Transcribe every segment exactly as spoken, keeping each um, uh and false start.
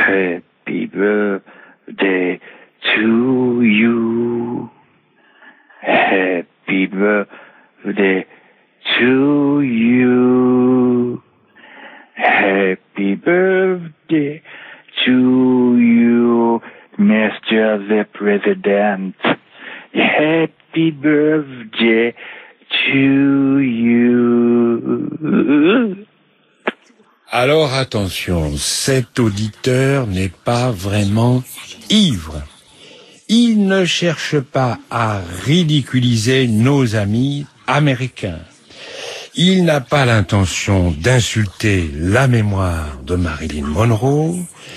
Happy birthday to you. Happy birthday to you. Happy birthday to you, Mister the President. Happy birthday to you. Alors attention, cet auditeur n'est pas vraiment ivre. Il ne cherche pas à ridiculiser nos amis américains. Il n'a pas l'intention d'insulter la mémoire de Marilyn Monroe.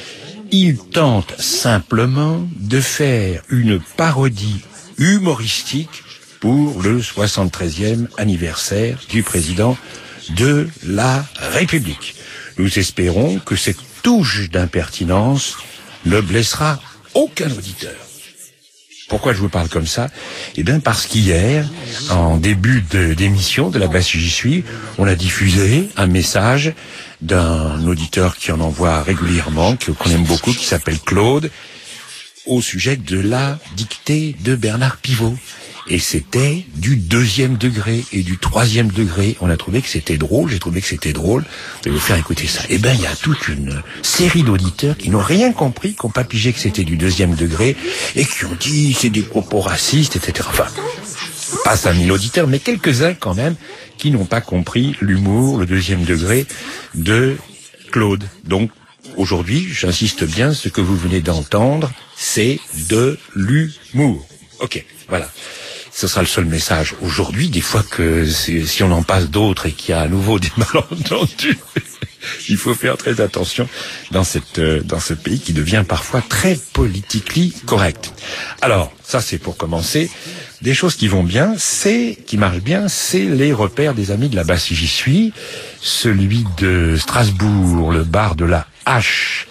Il tente simplement de faire une parodie humoristique pour le soixante-treizième anniversaire du président de la République. Nous espérons que cette touche d'impertinence ne blessera aucun auditeur. Pourquoi je vous parle comme ça? Eh bien parce qu'hier, en début de, d'émission de La Basse J'y suis, on a diffusé un message d'un auditeur qui en envoie régulièrement, qu'on aime beaucoup, qui s'appelle Claude, au sujet de la dictée de Bernard Pivot. Et c'était du deuxième degré et du troisième degré. On a trouvé que c'était drôle, j'ai trouvé que c'était drôle. Je vais vous faire écouter ça. Eh ben, il y a toute une série d'auditeurs qui n'ont rien compris, qui n'ont pas pigé que c'était du deuxième degré, et qui ont dit c'est des propos racistes, et cetera. Enfin, pas cinq mille auditeurs, mais quelques-uns quand même, qui n'ont pas compris l'humour, le deuxième degré de Claude. Donc, aujourd'hui, j'insiste bien, ce que vous venez d'entendre, c'est de l'humour. Ok, voilà. Ce sera le seul message aujourd'hui. Des fois que si on en passe d'autres et qu'il y a à nouveau des malentendus, il faut faire très attention dans cette dans ce pays qui devient parfois très politically correct. Alors, ça c'est pour commencer. Des choses qui vont bien, c'est qui marchent bien, c'est les repères des amis de La Basse J'y suis. Celui de Strasbourg, le bar de la Hache,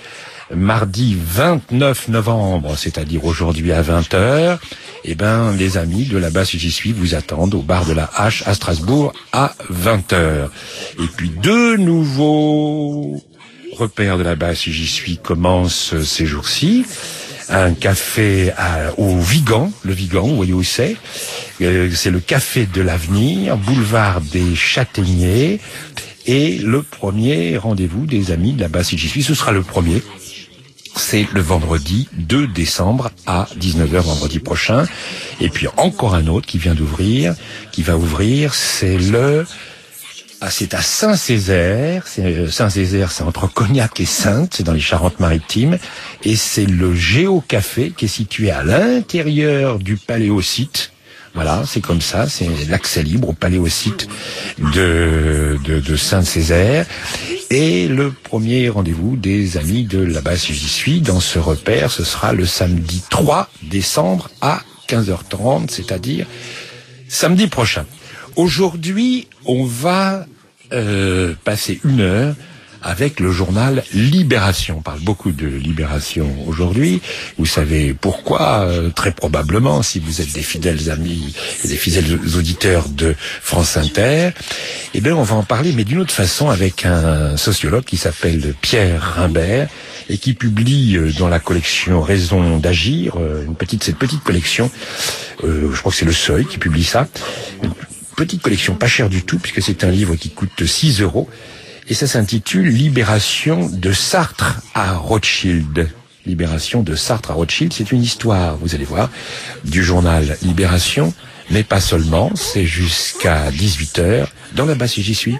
mardi vingt-neuf novembre, c'est-à-dire aujourd'hui à vingt heures. Eh ben, les amis de La Basse J'y suis vous attendent au bar de la Hache à Strasbourg à vingt heures. Et puis deux nouveaux repères de La Basse J'y suis commencent ces jours-ci. Un café à, au Vigan, le Vigan, vous voyez où c'est. Euh, c'est le café de l'avenir, boulevard des Châtaigniers. Et le premier rendez-vous des amis de La Basse J'y suis, ce sera le premier. C'est le vendredi deux décembre à dix-neuf heures vendredi prochain. Et puis encore un autre qui vient d'ouvrir, qui va ouvrir, c'est le... Ah, c'est à Saint-Césaire. C'est, Saint-Césaire, c'est entre Cognac et Saintes, c'est dans les Charentes-Maritimes. Et c'est le Géocafé qui est situé à l'intérieur du Paléosite. Voilà, c'est comme ça, c'est l'accès libre au Paléosite de, de, de Saint-Césaire. Et le premier rendez-vous des amis de La Basse J'y suis dans ce repère, ce sera le samedi trois décembre à quinze heures trente, c'est-à-dire samedi prochain. Aujourd'hui, on va euh, passer une heure avec le journal Libération. On parle beaucoup de Libération aujourd'hui. Vous savez pourquoi, euh, très probablement, si vous êtes des fidèles amis et des fidèles auditeurs de France Inter. Eh bien, on va en parler, mais d'une autre façon, avec un sociologue qui s'appelle Pierre Rimbert et qui publie dans la collection Raison d'agir, une petite, cette petite collection, euh, je crois que c'est Le Seuil qui publie ça, une petite collection pas chère du tout, puisque c'est un livre qui coûte six euros. Et ça s'intitule Libération de Sartre à Rothschild. Libération de Sartre à Rothschild, c'est une histoire, vous allez voir, du journal Libération, mais pas seulement, c'est jusqu'à dix-huit heures dans La Basse J'y suis.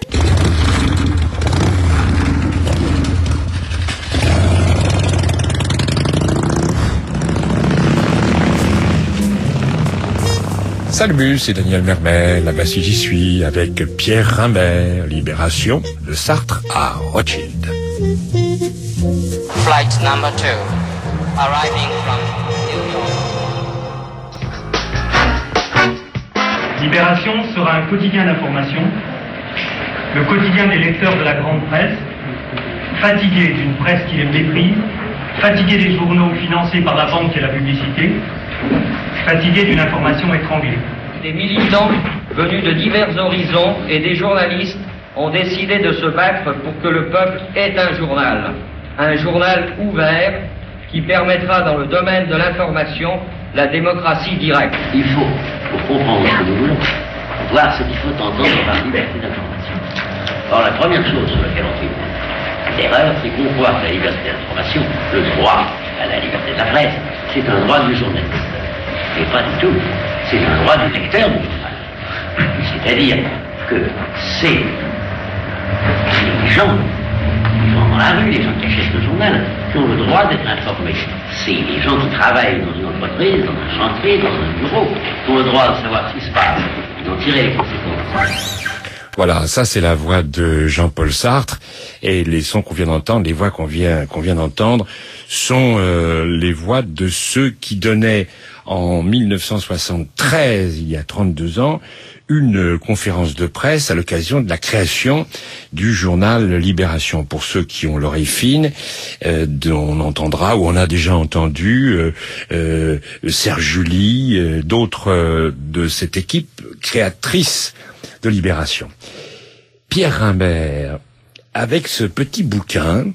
Salut, c'est Daniel Mermel, La Basse J'y suis, avec Pierre Rimbert, Libération de Sartre à Rothschild. Flight number two, arriving from New York. Libération sera un quotidien d'information, le quotidien des lecteurs de la grande presse, fatigué d'une presse qui les méprise, fatigué des journaux financés par la banque et la publicité, fatigué d'une information étranglée. Des militants venus de divers horizons et des journalistes ont décidé de se battre pour que le peuple ait un journal. un journal ouvert qui permettra dans le domaine de l'information la démocratie directe. Il faut, pour comprendre ce que nous voulons, voir ce qu'il faut entendre par liberté d'information. Or, la première chose sur laquelle on fait l'erreur, c'est qu'on voit que la liberté d'information, le droit à la liberté de la presse, c'est un droit du journaliste. Et pas du tout. C'est un droit du lecteur du journal. C'est-à-dire que c'est les gens qui vont dans la rue, les gens qui achètent le journal, qui ont le droit d'être informés. C'est les gens qui travaillent dans une entreprise, dans un chantier, dans un bureau, qui ont le droit de savoir ce qui se passe, et d'en tirer les conséquences. Voilà, ça c'est la voix de Jean-Paul Sartre, et les sons qu'on vient d'entendre, les voix qu'on vient qu'on vient d'entendre, sont euh, les voix de ceux qui donnaient en mille neuf cent soixante-treize, il y a trente-deux ans, une conférence de presse à l'occasion de la création du journal Libération. Pour ceux qui ont l'oreille fine, euh, on entendra ou on a déjà entendu euh, euh, Serge July, euh, d'autres euh, de cette équipe créatrice de Libération. Pierre Rimbert, avec ce petit bouquin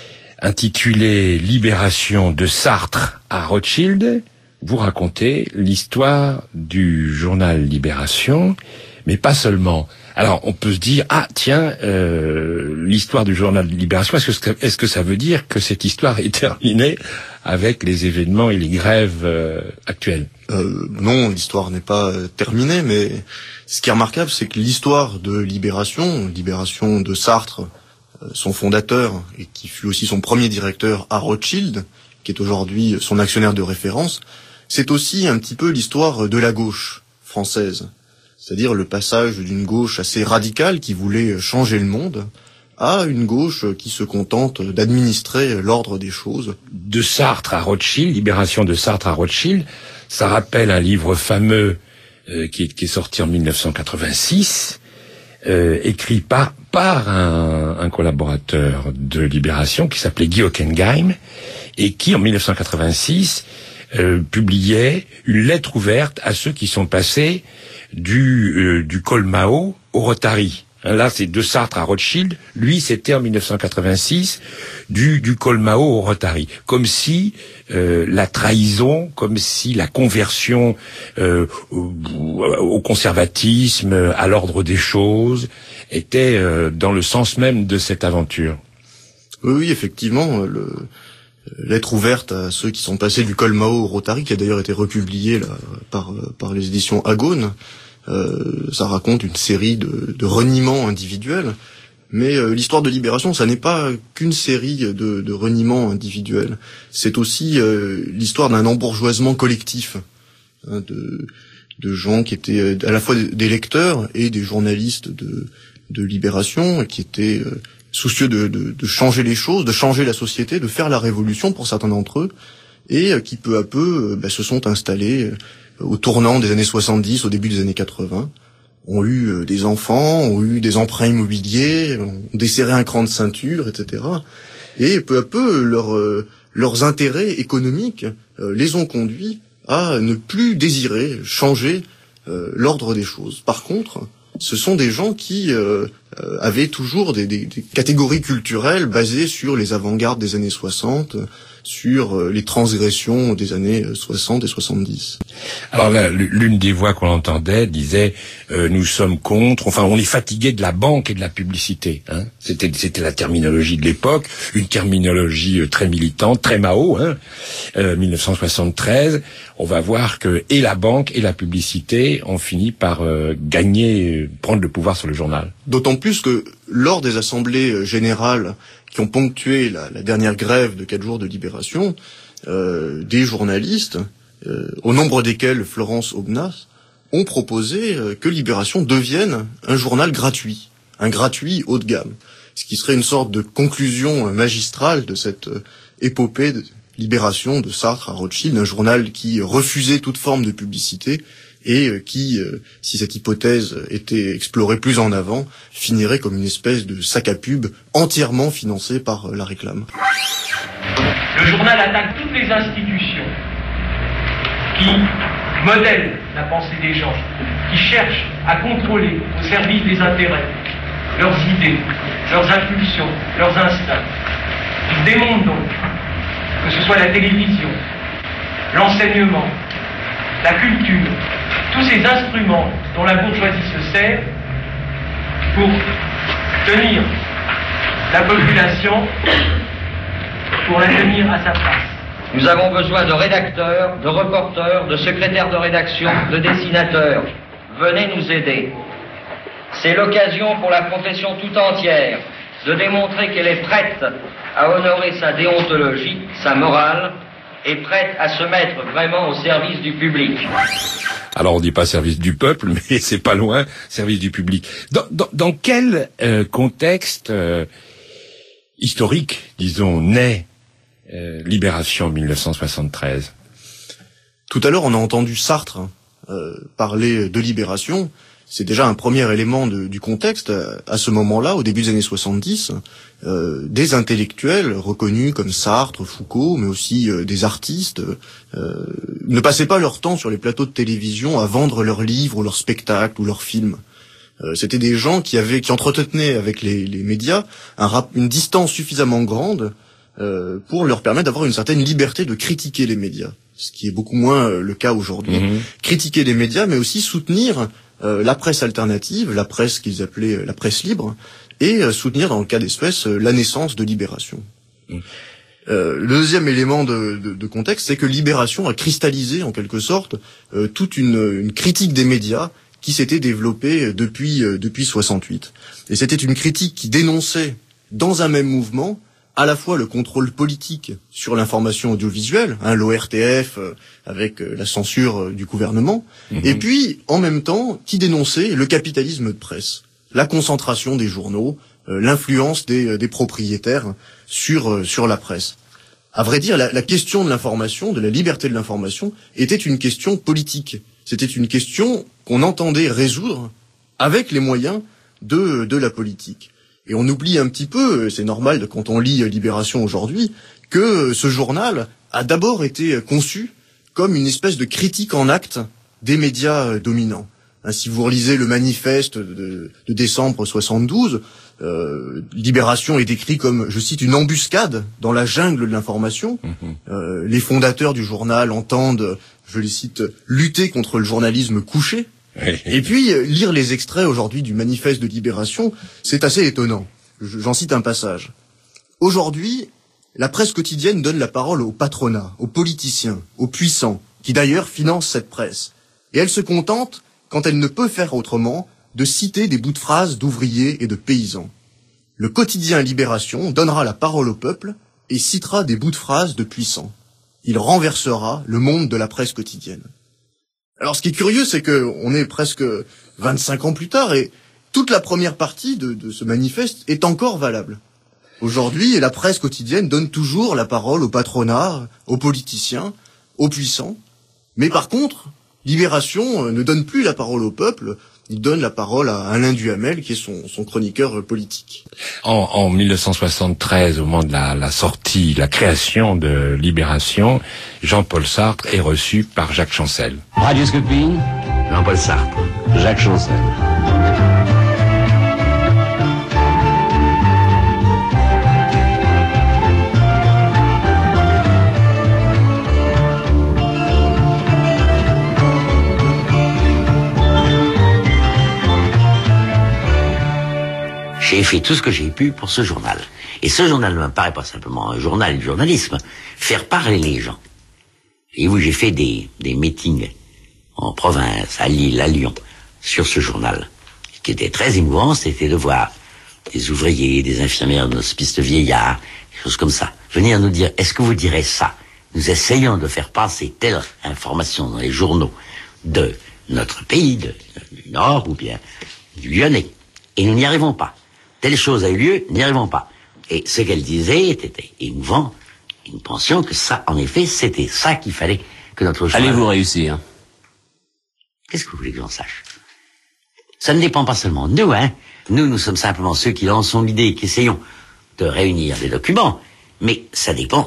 intitulé Libération de Sartre à Rothschild, vous racontez l'histoire du journal Libération, mais pas seulement. Alors, on peut se dire, ah tiens, euh, l'histoire du journal Libération, est-ce que, est-ce que ça veut dire que cette histoire est terminée avec les événements et les grèves euh, actuelles? euh, Non, l'histoire n'est pas euh, terminée, mais ce qui est remarquable, c'est que l'histoire de Libération, Libération de Sartre, euh, son fondateur, et qui fut aussi son premier directeur à Rothschild, qui est aujourd'hui son actionnaire de référence, c'est aussi un petit peu l'histoire de la gauche française. C'est-à-dire le passage d'une gauche assez radicale qui voulait changer le monde à une gauche qui se contente d'administrer l'ordre des choses. De Sartre à Rothschild, Libération de Sartre à Rothschild, ça rappelle un livre fameux euh, qui, est, qui est sorti en mille neuf cent quatre-vingt-six, euh, écrit par, par un, un collaborateur de Libération qui s'appelait Guy Hockenheim, et qui, en mille neuf cent quatre-vingt-six, euh, publiait une lettre ouverte à ceux qui sont passés du, euh, du col Mao au Rotary. Là, c'est de Sartre à Rothschild. Lui, c'était en mille neuf cent quatre-vingt-six, du, du col Mao au Rotary. Comme si euh, la trahison, comme si la conversion euh, au, au conservatisme, à l'ordre des choses, était euh, dans le sens même de cette aventure. Oui, oui, effectivement, le... lettre ouverte à ceux qui sont passés du col Mao au Rotary, qui a d'ailleurs été republié là, par, par les éditions Agone. Euh, ça raconte une série de, de reniements individuels, mais euh, l'histoire de Libération, ça n'est pas qu'une série de, de reniements individuels. C'est aussi euh, l'histoire d'un embourgeoisement collectif, hein, de, de gens qui étaient à la fois des lecteurs et des journalistes de, de Libération, qui étaient euh, soucieux de, de, de changer les choses, de changer la société, de faire la révolution pour certains d'entre eux, et euh, qui peu à peu euh, bah, se sont installés euh, au tournant des années soixante-dix, au début des années quatre-vingts, ont eu euh, des enfants, ont eu des emprunts immobiliers, ont desserré un cran de ceinture, et cetera. Et peu à peu, leur, euh, leurs intérêts économiques euh, les ont conduits à ne plus désirer changer euh, l'ordre des choses. Par contre, ce sont des gens qui euh, euh, avaient toujours des, des, des catégories culturelles basées sur les avant-gardes des années soixante, sur euh, les transgressions des années soixante et soixante-dix. Alors là, l'une des voix qu'on entendait disait euh, nous sommes contre, enfin on est fatigué de la banque et de la publicité. Hein. C'était c'était la terminologie de l'époque, une terminologie euh, très militante, très Mao. Hein. Euh, mille neuf cent soixante-treize, on va voir que et la banque et la publicité ont fini par euh, gagner, euh, prendre le pouvoir sur le journal. D'autant plus que lors des assemblées générales qui ont ponctué la, la dernière grève de quatre jours de Libération, euh, des journalistes, euh, au nombre desquels Florence Aubenas, ont proposé euh, que Libération devienne un journal gratuit, un gratuit haut de gamme, ce qui serait une sorte de conclusion magistrale de cette euh, épopée de Libération de Sartre à Rothschild, un journal qui refusait toute forme de publicité et qui, euh, si cette hypothèse était explorée plus en avant, finirait comme une espèce de sac à pub entièrement financé par euh, la réclame. Le journal attaque toutes les institutions qui modèlent la pensée des gens, qui cherchent à contrôler au service des intérêts leurs idées, leurs impulsions, leurs instincts. Il démontre donc que ce soit la télévision, l'enseignement, la culture, tous ces instruments dont la bourgeoisie se sert pour tenir la population, pour la tenir à sa place. Nous avons besoin de rédacteurs, de reporters, de secrétaires de rédaction, de dessinateurs. Venez nous aider. C'est l'occasion pour la profession tout entière de démontrer qu'elle est prête à honorer sa déontologie, sa morale, et prête à se mettre vraiment au service du public. Alors on dit pas service du peuple, mais c'est pas loin, service du public. Dans, dans, dans quel euh, contexte euh, historique, disons, naît euh, Libération mille neuf cent soixante-treize? Tout à l'heure, on a entendu Sartre euh, parler de libération. C'est déjà un premier élément de, du contexte. À ce moment-là, au début des années soixante-dix, euh, des intellectuels reconnus comme Sartre, Foucault, mais aussi euh, des artistes, euh, ne passaient pas leur temps sur les plateaux de télévision à vendre leurs livres ou leurs spectacles ou leurs films. Euh, c'était des gens qui avaient, qui entretenaient avec les, les médias un rap, une distance suffisamment grande euh, pour leur permettre d'avoir une certaine liberté de critiquer les médias, ce qui est beaucoup moins euh, le cas aujourd'hui. Mmh. Critiquer les médias, mais aussi soutenir Euh, la presse alternative, la presse qu'ils appelaient euh, la presse libre, et euh, soutenir dans le cas d'espèce euh, la naissance de Libération. Mmh. Euh, le deuxième élément de, de, de contexte, c'est que Libération a cristallisé en quelque sorte euh, toute une, une critique des médias qui s'était développée depuis euh, depuis soixante-huit. Et c'était une critique qui dénonçait dans un même mouvement à la fois le contrôle politique sur l'information audiovisuelle, hein, l'O R T F euh, avec euh, la censure euh, du gouvernement, mmh. et puis en même temps qui dénonçait le capitalisme de presse, la concentration des journaux, euh, l'influence des, euh, des propriétaires sur euh, sur la presse. À vrai dire, la, la question de l'information, de la liberté de l'information, était une question politique. C'était une question qu'on entendait résoudre avec les moyens de de la politique. Et on oublie un petit peu, c'est normal quand on lit Libération aujourd'hui, que ce journal a d'abord été conçu comme une espèce de critique en acte des médias dominants. Hein, si vous relisez le manifeste de, de décembre soixante-douze, euh, Libération est décrit comme, je cite, une embuscade dans la jungle de l'information. Mmh. Euh, les fondateurs du journal entendent, je les cite, lutter contre le journalisme couché. Et puis, lire les extraits aujourd'hui du manifeste de Libération, c'est assez étonnant. J'en cite un passage. Aujourd'hui, la presse quotidienne donne la parole au patronat, aux politiciens, aux puissants, qui d'ailleurs financent cette presse. Et elle se contente, quand elle ne peut faire autrement, de citer des bouts de phrases d'ouvriers et de paysans. Le quotidien Libération donnera la parole au peuple et citera des bouts de phrases de puissants. Il renversera le monde de la presse quotidienne. Alors, ce qui est curieux, c'est que on est presque vingt-cinq ans plus tard et toute la première partie de, de ce manifeste est encore valable. Aujourd'hui, la presse quotidienne donne toujours la parole au patronat, aux politiciens, aux puissants. Mais par contre, Libération ne donne plus la parole au peuple, il donne la parole à Alain Duhamel, qui est son, son chroniqueur politique. En, en mille neuf cent soixante-treize, au moment de la, la sortie, la création de Libération, Jean-Paul Sartre est reçu par Jacques Chancel. Radioscopie, Jean-Paul Sartre, Jacques Chancel. J'ai fait tout ce que j'ai pu pour ce journal. Et ce journal ne me paraît pas simplement un journal du journalisme, faire parler les gens. Et oui, j'ai fait des, des meetings en province, à Lille, à Lyon, sur ce journal. Ce qui était très émouvant, c'était de voir des ouvriers, des infirmières d'un hospice de vieillards, des choses comme ça, venir nous dire, est-ce que vous direz ça? Nous essayons de faire passer telle information dans les journaux de notre pays, de, du Nord ou bien du Lyonnais. Et nous n'y arrivons pas. Telle chose a eu lieu, n'y arrivons pas. Et ce qu'elle disait était émouvant. Et nous pensions que ça, en effet, c'était ça qu'il fallait que notre journal... Allez-vous réussir? Qu'est-ce que vous voulez que j'en sache? Ça ne dépend pas seulement de nous, hein. Nous, nous sommes simplement ceux qui lançons l'idée, qui essayons de réunir des documents. Mais ça dépend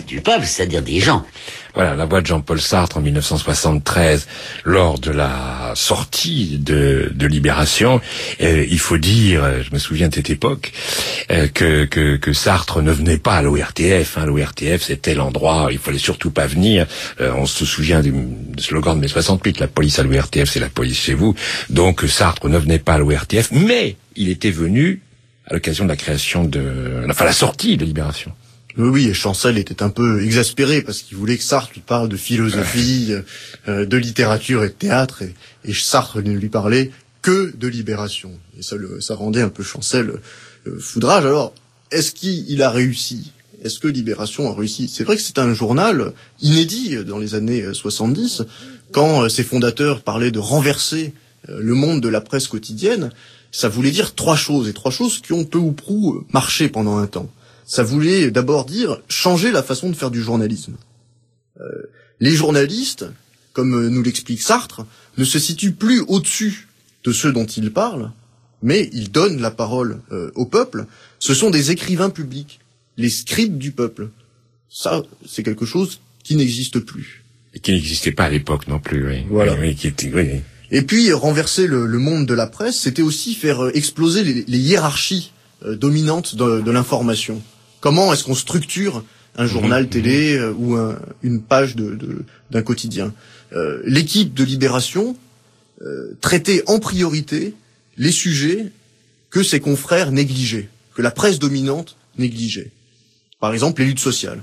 du peuple, c'est-à-dire des gens. Voilà, la voix de Jean-Paul Sartre en mille neuf cent soixante-treize, lors de la sortie de, de Libération. Euh, il faut dire, je me souviens de cette époque, euh, que, que, que Sartre ne venait pas à l'O R T F. Hein. L'O R T F, c'était l'endroit, il fallait surtout pas venir. Euh, on se souvient du, du slogan de mai soixante-huit, la police à l'O R T F, c'est la police chez vous. Donc Sartre ne venait pas à l'O R T F, mais il était venu à l'occasion de la création de, enfin la sortie de Libération. Oui, oui, et Chancel était un peu exaspéré parce qu'il voulait que Sartre lui parle de philosophie, euh, de littérature et de théâtre, et, et Sartre ne lui parlait que de Libération. Et ça, le, ça rendait un peu Chancel euh, foudrage. Alors, est-ce qu'il a réussi ? Est-ce que Libération a réussi ? C'est vrai que c'est un journal inédit dans les années soixante-dix, quand euh, ses fondateurs parlaient de renverser euh, le monde de la presse quotidienne. Ça voulait dire trois choses, et trois choses qui ont peu ou prou marché pendant un temps. Ça voulait d'abord dire changer la façon de faire du journalisme. Euh, les journalistes, comme nous l'explique Sartre, ne se situent plus au-dessus de ceux dont ils parlent, mais ils donnent la parole euh, au peuple. Ce sont des écrivains publics, les scribes du peuple. Ça, c'est quelque chose qui n'existe plus. Et qui n'existait pas à l'époque non plus, oui. Voilà. Oui, oui, qui était, oui, oui. Et puis, renverser le, le monde de la presse, c'était aussi faire exploser les, les hiérarchies euh, dominantes de, de l'information. Comment est-ce qu'on structure un journal mmh, télé euh, ou un, une page de, de, d'un quotidien ? euh, L'équipe de Libération euh, traitait en priorité les sujets que ses confrères négligeaient, que la presse dominante négligeait. Par exemple, les luttes sociales.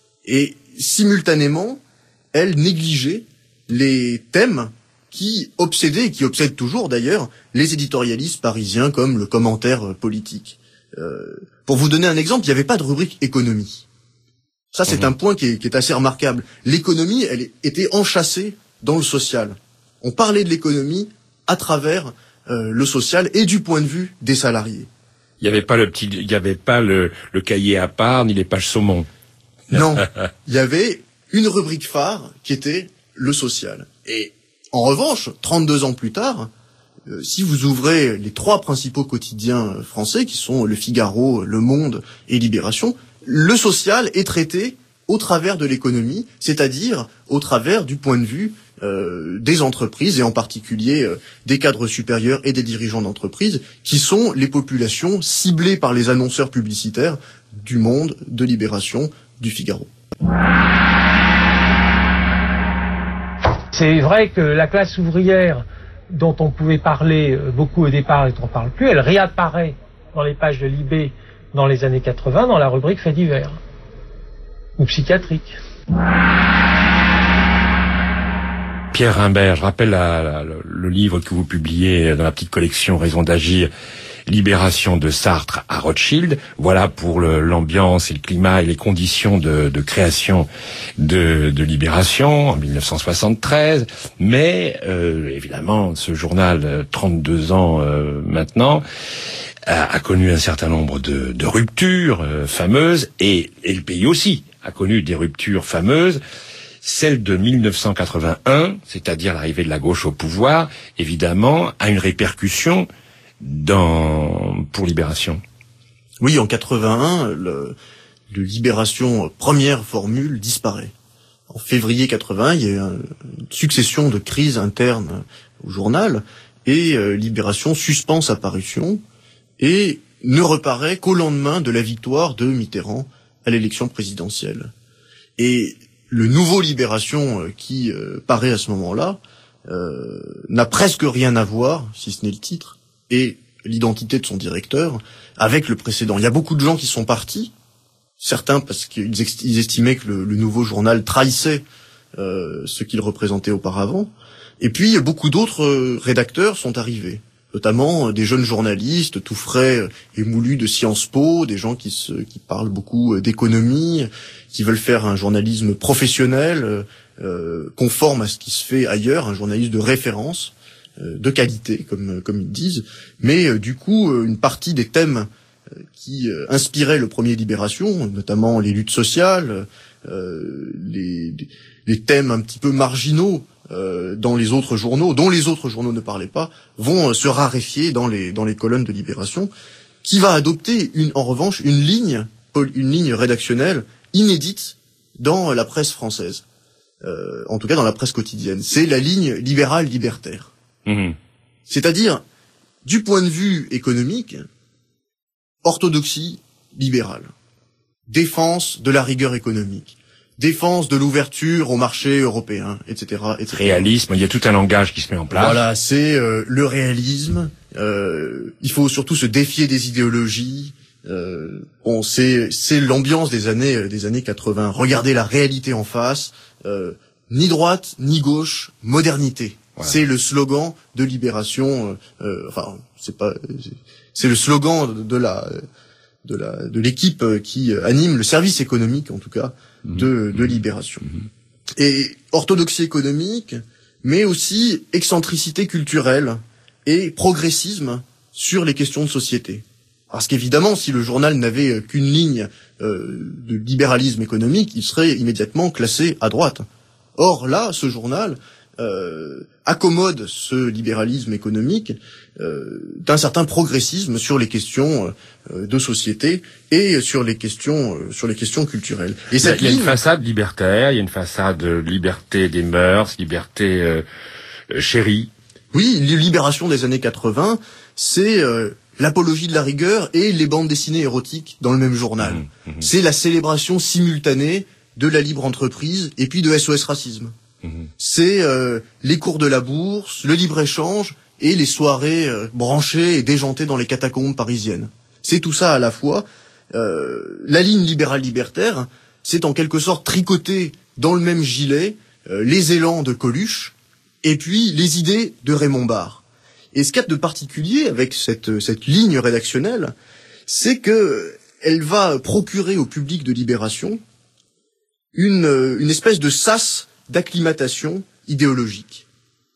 Et simultanément, elle négligeait les thèmes qui obsédaient, et qui obsèdent toujours d'ailleurs, les éditorialistes parisiens comme le commentaire politique. Euh, pour vous donner un exemple, il n'y avait pas de rubrique économie. Ça, c'est mmh. un point qui est, qui est assez remarquable. L'économie, elle était enchâssée dans le social. On parlait de l'économie à travers euh, le social et du point de vue des salariés. Il n'y avait pas le petit, il n'y avait pas le, le cahier à part ni les pages saumon. Non, il y avait une rubrique phare qui était le social. Et en revanche, trente-deux ans plus tard, Euh, si vous ouvrez les trois principaux quotidiens français, qui sont Le Figaro, Le Monde et Libération, le social est traité au travers de l'économie, c'est-à-dire au travers du point de vue euh, des entreprises, et en particulier euh, des cadres supérieurs et des dirigeants d'entreprises, qui sont les populations ciblées par les annonceurs publicitaires du Monde, de Libération, du Figaro. C'est vrai que la classe ouvrière, dont on pouvait parler beaucoup au départ et dont on ne parle plus, elle réapparaît dans les pages de Libé dans les années quatre-vingts dans la rubrique Faits divers ou psychiatrique. Pierre Rimbert, je rappelle la, la, le livre que vous publiez dans la petite collection Raison d'agir, Libération de Sartre à Rothschild. Voilà pour le, l'ambiance et le climat et les conditions de, de création de, de Libération en mille neuf cent soixante-treize. Mais euh, évidemment, ce journal, trente-deux ans euh, maintenant, a, a connu un certain nombre de, de ruptures euh, fameuses, et, et le pays aussi a connu des ruptures fameuses. Celle de mille neuf cent quatre-vingt-un, c'est-à-dire l'arrivée de la gauche au pouvoir, évidemment, a une répercussion dans pour Libération. Oui, en quatre-vingt-un, le, le Libération première formule disparaît. En février quatre-vingt, il y a eu une succession de crises internes au journal, et euh, Libération suspend sa parution et ne reparaît qu'au lendemain de la victoire de Mitterrand à l'élection présidentielle. Et le nouveau Libération euh, qui euh, paraît à ce moment-là euh, n'a presque rien à voir, si ce n'est le titre, et l'identité de son directeur, avec le précédent. Il y a beaucoup de gens qui sont partis, certains parce qu'ils estimaient que le, le nouveau journal trahissait euh, ce qu'il représentait auparavant, et puis beaucoup d'autres euh, rédacteurs sont arrivés, notamment euh, des jeunes journalistes tout frais euh, et moulus de Sciences Po, des gens qui, se, qui parlent beaucoup euh, d'économie, qui veulent faire un journalisme professionnel, euh, euh, conforme à ce qui se fait ailleurs, un journalisme de référence, de qualité, comme comme ils disent, mais euh, du coup, euh, une partie des thèmes euh, qui euh, inspiraient le premier Libération, notamment les luttes sociales, euh, les, les thèmes un petit peu marginaux euh, dans les autres journaux, dont les autres journaux ne parlaient pas, vont euh, se raréfier dans les dans les colonnes de Libération, qui va adopter une, en revanche une ligne une ligne rédactionnelle inédite dans la presse française, euh, en tout cas dans la presse quotidienne. C'est la ligne libérale-libertaire. Mmh. C'est-à-dire, du point de vue économique, orthodoxie libérale, défense de la rigueur économique, défense de l'ouverture au marché européen, et cetera, et cetera. Réalisme, il y a tout un langage qui se met en place. Voilà, c'est euh, le réalisme. Euh, il faut surtout se défier des idéologies. Euh, bon, c'est c'est l'ambiance des années des années quatre-vingts. Regardez la réalité en face. Euh, ni droite ni gauche, modernité. Voilà. C'est le slogan de libération. Euh, enfin, c'est pas. C'est le slogan de, de la de la de l'équipe qui anime le service économique, en tout cas, de de libération. Et orthodoxie économique, mais aussi excentricité culturelle et progressisme sur les questions de société. Parce qu'évidemment, si le journal n'avait qu'une ligne euh, de libéralisme économique, il serait immédiatement classé à droite. Or là, ce journal euh, accommode ce libéralisme économique euh, d'un certain progressisme sur les questions euh, de société et sur les questions euh, sur les questions culturelles. Et cette il y a ligne... une façade libertaire, il y a une façade liberté des mœurs, liberté euh, chérie. Oui, les libérations des années quatre-vingts, c'est euh, l'apologie de la rigueur et les bandes dessinées érotiques dans le même journal. Mmh, mmh. C'est la célébration simultanée de la libre entreprise et puis de S O S Racisme. Mmh. C'est euh, les cours de la bourse, le libre-échange et les soirées euh, branchées et déjantées dans les catacombes parisiennes. C'est tout ça à la fois. Euh, la ligne libérale-libertaire, c'est en quelque sorte tricoter dans le même gilet euh, les élans de Coluche et puis les idées de Raymond Barre. Et ce qu'il y a de particulier avec cette, cette ligne rédactionnelle, c'est que elle va procurer au public de Libération une, une espèce de sas d'acclimatation idéologique.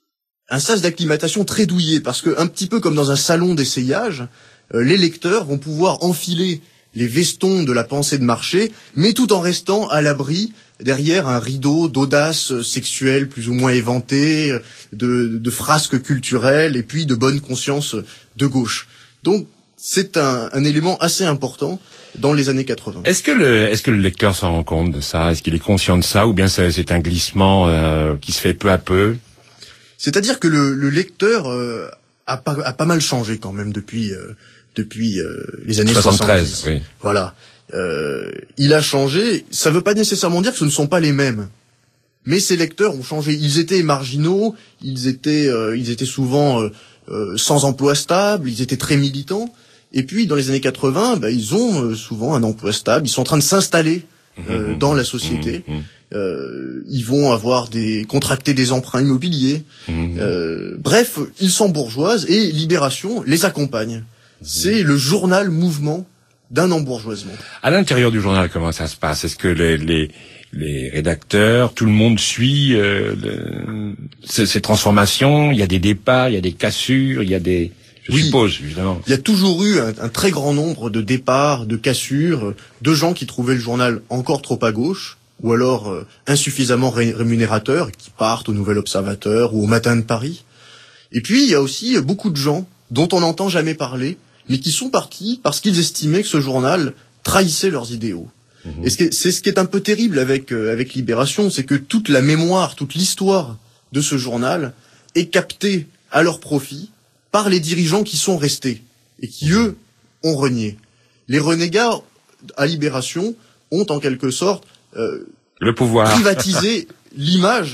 Un sas d'acclimatation très douillet, parce que un petit peu comme dans un salon d'essayage, euh, les lecteurs vont pouvoir enfiler les vestons de la pensée de marché, mais tout en restant à l'abri derrière un rideau d'audace sexuelle plus ou moins éventée, de, de frasques culturelles et puis de bonne conscience de gauche. Donc c'est un, un élément assez important dans les années quatre-vingts. Est-ce que le, est-ce que le lecteur s'en rend compte de ça? Est-ce qu'il est conscient de ça, ou bien c'est, c'est un glissement euh, qui se fait peu à peu? C'est-à-dire que le, le lecteur euh, a, pas, a pas mal changé quand même depuis euh, depuis euh, les années soixante-treize. soixante-dix. Oui. Voilà. Euh, il a changé. Ça ne veut pas nécessairement dire que ce ne sont pas les mêmes. Mais ces lecteurs ont changé. Ils étaient marginaux, ils étaient, euh, ils étaient souvent euh, euh, sans emploi stable, ils étaient très militants. Et puis, dans les années quatre-vingts, bah, ils ont euh, souvent un emploi stable. Ils sont en train de s'installer euh, mmh, dans la société. Mmh, mmh. Euh, ils vont avoir des contracter des emprunts immobiliers. Mmh. Euh, bref, ils s'embourgeoisent et Libération les accompagne. Mmh. C'est le journal mouvement d'un embourgeoisement. À l'intérieur du journal, comment ça se passe? Est-ce que les, les, les rédacteurs, tout le monde suit euh, le, ces, ces transformations? Il y a des départs, il y a des cassures, il y a des... Je oui, suppose, évidemment. Il y a toujours eu un, un très grand nombre de départs, de cassures, de gens qui trouvaient le journal encore trop à gauche, ou alors euh, insuffisamment ré- rémunérateur, et qui partent au Nouvel Observateur ou au Matin de Paris. Et puis, il y a aussi beaucoup de gens dont on n'entend jamais parler, mais qui sont partis parce qu'ils estimaient que ce journal trahissait leurs idéaux. Mmh. Et ce qui est, c'est ce qui est un peu terrible avec, euh, avec Libération, c'est que toute la mémoire, toute l'histoire de ce journal est captée à leur profit par les dirigeants qui sont restés et qui, eux, ont renié. Les renégats, à Libération, ont en quelque sorte euh, le pouvoir privatisé l'image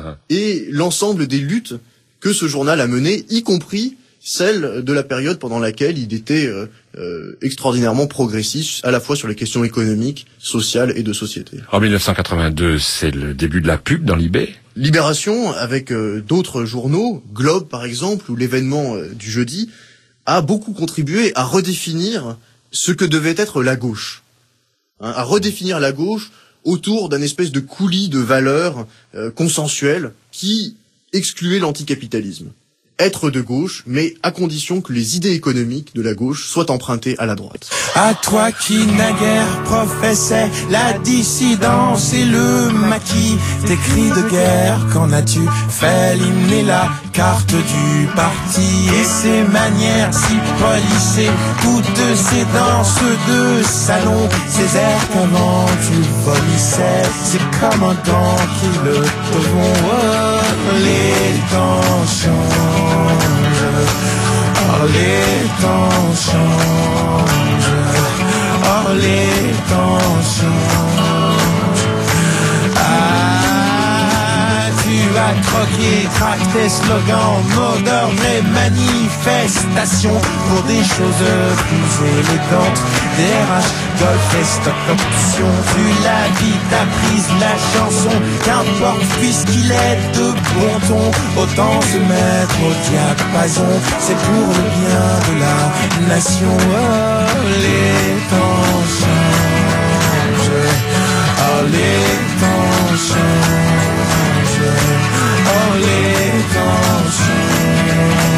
et l'ensemble des luttes que ce journal a menées, y compris celle de la période pendant laquelle il était euh, euh, extraordinairement progressiste, à la fois sur les questions économiques, sociales et de société. En dix-neuf cent quatre-vingt-deux, c'est le début de la pub dans Libé. Libération, avec euh, d'autres journaux, Globe par exemple, ou l'événement euh, du jeudi, a beaucoup contribué à redéfinir ce que devait être la gauche. Hein, à redéfinir la gauche autour d'un espèce de coulis de valeurs euh, consensuelles qui excluait l'anticapitalisme. Être de gauche, mais à condition que les idées économiques de la gauche soient empruntées à la droite. À toi qui naguère professais la dissidence et le maquis, tes cris de guerre, qu'en as-tu fait l'hymne et la carte du parti et ses manières si polissées, toutes ces danses de salon, ces airs qu'avant tu vomissais, c'est comme un gant qui le vont. Oh, les temps changent, oh les temps changent, oh les temps changent. Ah, tu as croqué, craqué tes slogans, mots d'ordre et manifestations pour des choses plus élégantes, des R H, golf et stock options. Tu la vie, t'as prise la chanson, qu'importe puisqu'il est de bon ton, autant se mettre au diapason, c'est pour le bien de la nation. Oh, les temps changent, oh les temps changent, oh les temps changent.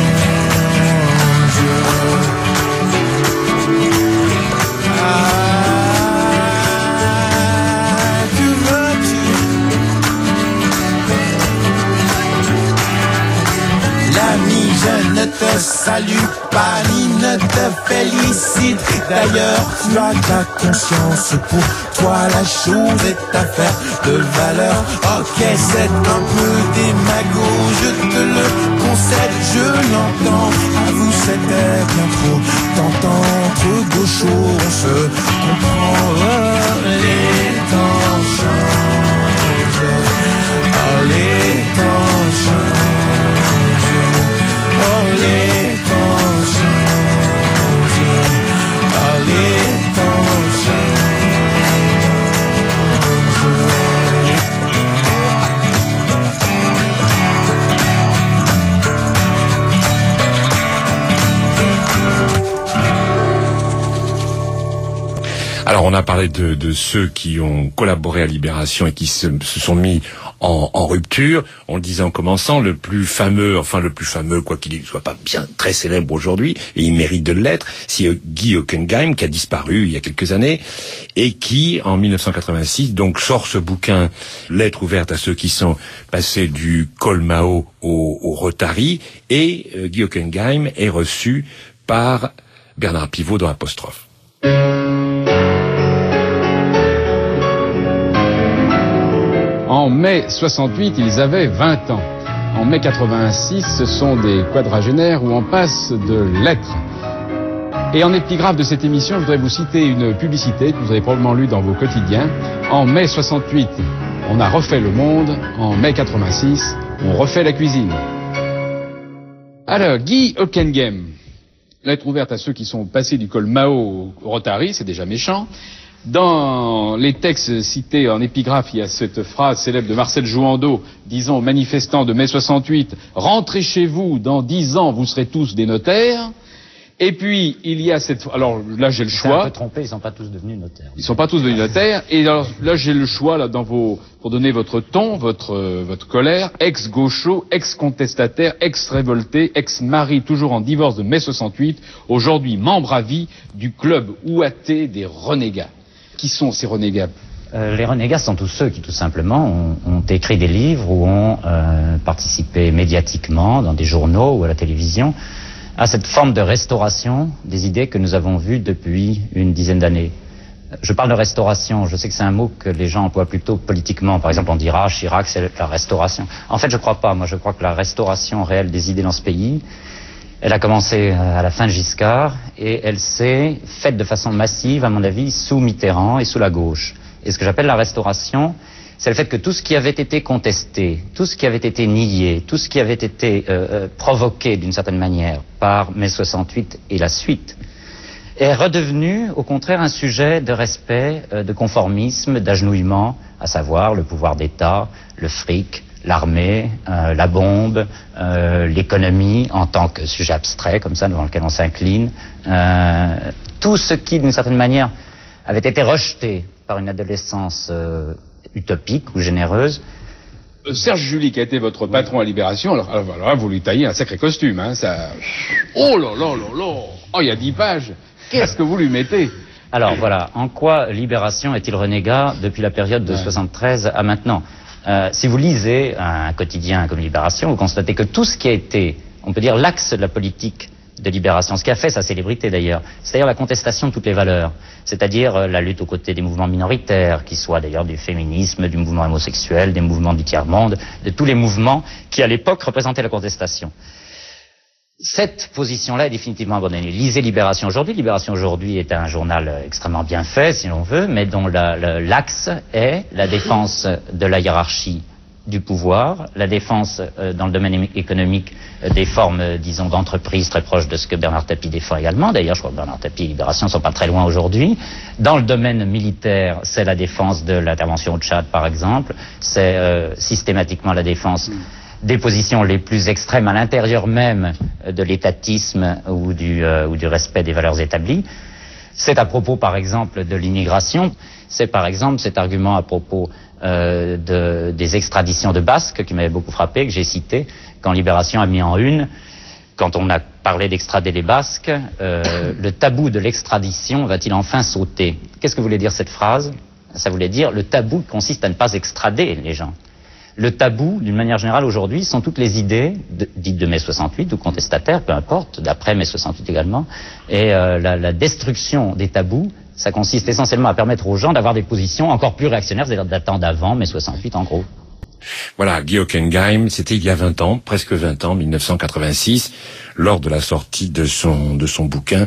Je ne te salue pas ni ne te félicite. D'ailleurs, tu as ta conscience. Pour toi, la chose est affaire de valeur. Ok, c'est un peu démago, je te le concède, je l'entends. Avoue, c'était bien trop tentant. Entre gauchos, on se comprend. Oh, les temps changent. Oh, les temps changent. Oh, les temps changent, oh, les temps changent. Alors, on a parlé de, de ceux qui ont collaboré à Libération et qui se, se sont mis en, en rupture. On le disait en commençant, le plus fameux, enfin le plus fameux, quoi qu'il ne soit pas bien très célèbre aujourd'hui, et il mérite de l'être, c'est Guy Hockenheim, qui a disparu il y a quelques années, et qui, en mille neuf cent quatre-vingt-six, donc sort ce bouquin, Lettre ouverte à ceux qui sont passés du Colmao au, au Rotary, et euh, Guy Hockenheim est reçu par Bernard Pivot dans Apostrophe. En mai soixante-huit, ils avaient vingt ans. En mai quatre-vingt-six, ce sont des quadragénaires où on passe de lettres. Et en épigraphe de cette émission, je voudrais vous citer une publicité que vous avez probablement lue dans vos quotidiens. En mai soixante-huit, on a refait le monde. En mai quatre-vingt-six, on refait la cuisine. Alors, Guy Hockenheim, lettre ouverte à ceux qui sont passés du col Mao au Rotary, c'est déjà méchant. Dans les textes cités en épigraphe, il y a cette phrase célèbre de Marcel Jouandeau disant aux manifestants de mai soixante-huit, rentrez chez vous, dans dix ans, vous serez tous des notaires. Et puis, il y a cette... Alors là, j'ai le choix. Un peu trompé, ils ne sont pas tous devenus notaires. Ils ne sont pas tous devenus notaires. Et alors là, j'ai le choix, là, dans vos... pour donner votre ton, votre, euh, votre colère, ex-gaucho, ex-contestataire, ex-révolté, ex-mari, toujours en divorce de mai soixante-huit, aujourd'hui membre à vie du club ouaté des renégats. Qui sont ces renégats? euh, Les renégats sont tous ceux qui, tout simplement, ont, ont écrit des livres ou ont euh, participé médiatiquement dans des journaux ou à la télévision à cette forme de restauration des idées que nous avons vues depuis une dizaine d'années. Je parle de restauration, je sais que c'est un mot que les gens emploient plutôt politiquement. Par exemple, on dira Chirac, c'est la restauration. En fait, je ne crois pas. Moi, je crois que la restauration réelle des idées dans ce pays, elle a commencé à la fin de Giscard et elle s'est faite de façon massive, à mon avis, sous Mitterrand et sous la gauche. Et ce que j'appelle la restauration, c'est le fait que tout ce qui avait été contesté, tout ce qui avait été nié, tout ce qui avait été euh, provoqué d'une certaine manière par mai soixante-huit et la suite, est redevenu au contraire un sujet de respect, euh, de conformisme, d'agenouillement, à savoir le pouvoir d'État, le fric, l'armée, euh, la bombe, euh, l'économie en tant que sujet abstrait, comme ça, devant lequel on s'incline. Euh, tout ce qui, d'une certaine manière, avait été rejeté par une adolescence euh, utopique ou généreuse. Serge July, qui a été votre patron à Libération, alors, alors, alors vous lui taillez un sacré costume, hein, ça... Oh là là là là. Oh, il y a dix pages. Qu'est-ce que vous lui mettez? Alors voilà, en quoi Libération est-il renégat depuis la période de soixante-treize à maintenant? Euh, si vous lisez un quotidien comme Libération, vous constatez que tout ce qui a été, on peut dire, l'axe de la politique de Libération, ce qui a fait sa célébrité d'ailleurs, c'est-à-dire la contestation de toutes les valeurs, c'est-à-dire euh, la lutte aux côtés des mouvements minoritaires, qui soient d'ailleurs du féminisme, du mouvement homosexuel, des mouvements du tiers-monde, de tous les mouvements qui à l'époque représentaient la contestation. Cette position-là est définitivement abandonnée. Lisez Libération aujourd'hui. Libération aujourd'hui est un journal extrêmement bien fait, si l'on veut, mais dont la, la, l'axe est la défense de la hiérarchie du pouvoir, la défense euh, dans le domaine économique euh, des formes, euh, disons, d'entreprise très proches de ce que Bernard Tapie défend également. D'ailleurs, je crois que Bernard Tapie et Libération ne sont pas très loin aujourd'hui. Dans le domaine militaire, c'est la défense de l'intervention au Tchad, par exemple. C'est euh, systématiquement la défense des positions les plus extrêmes à l'intérieur même de l'étatisme ou du, euh, ou du respect des valeurs établies. C'est à propos, par exemple, de l'immigration. C'est, par exemple, cet argument à propos euh, de, des extraditions de Basques qui m'avait beaucoup frappé, que j'ai cité, quand Libération a mis en une, quand on a parlé d'extrader les Basques, euh, le tabou de l'extradition va-t-il enfin sauter? Qu'est-ce que voulait dire cette phrase? Ça voulait dire le tabou consiste à ne pas extrader les gens. Le tabou, d'une manière générale, aujourd'hui, sont toutes les idées de, dites de mai soixante-huit ou contestataires, peu importe, d'après mai soixante-huit également, et euh, la, la destruction des tabous, ça consiste essentiellement à permettre aux gens d'avoir des positions encore plus réactionnaires, c'est-à-dire datant d'avant mai soixante-huit en gros. Voilà, Guy Hockenheim, c'était il y a vingt ans, presque vingt ans, mille neuf cent quatre-vingt-six, lors de la sortie de son, de son bouquin,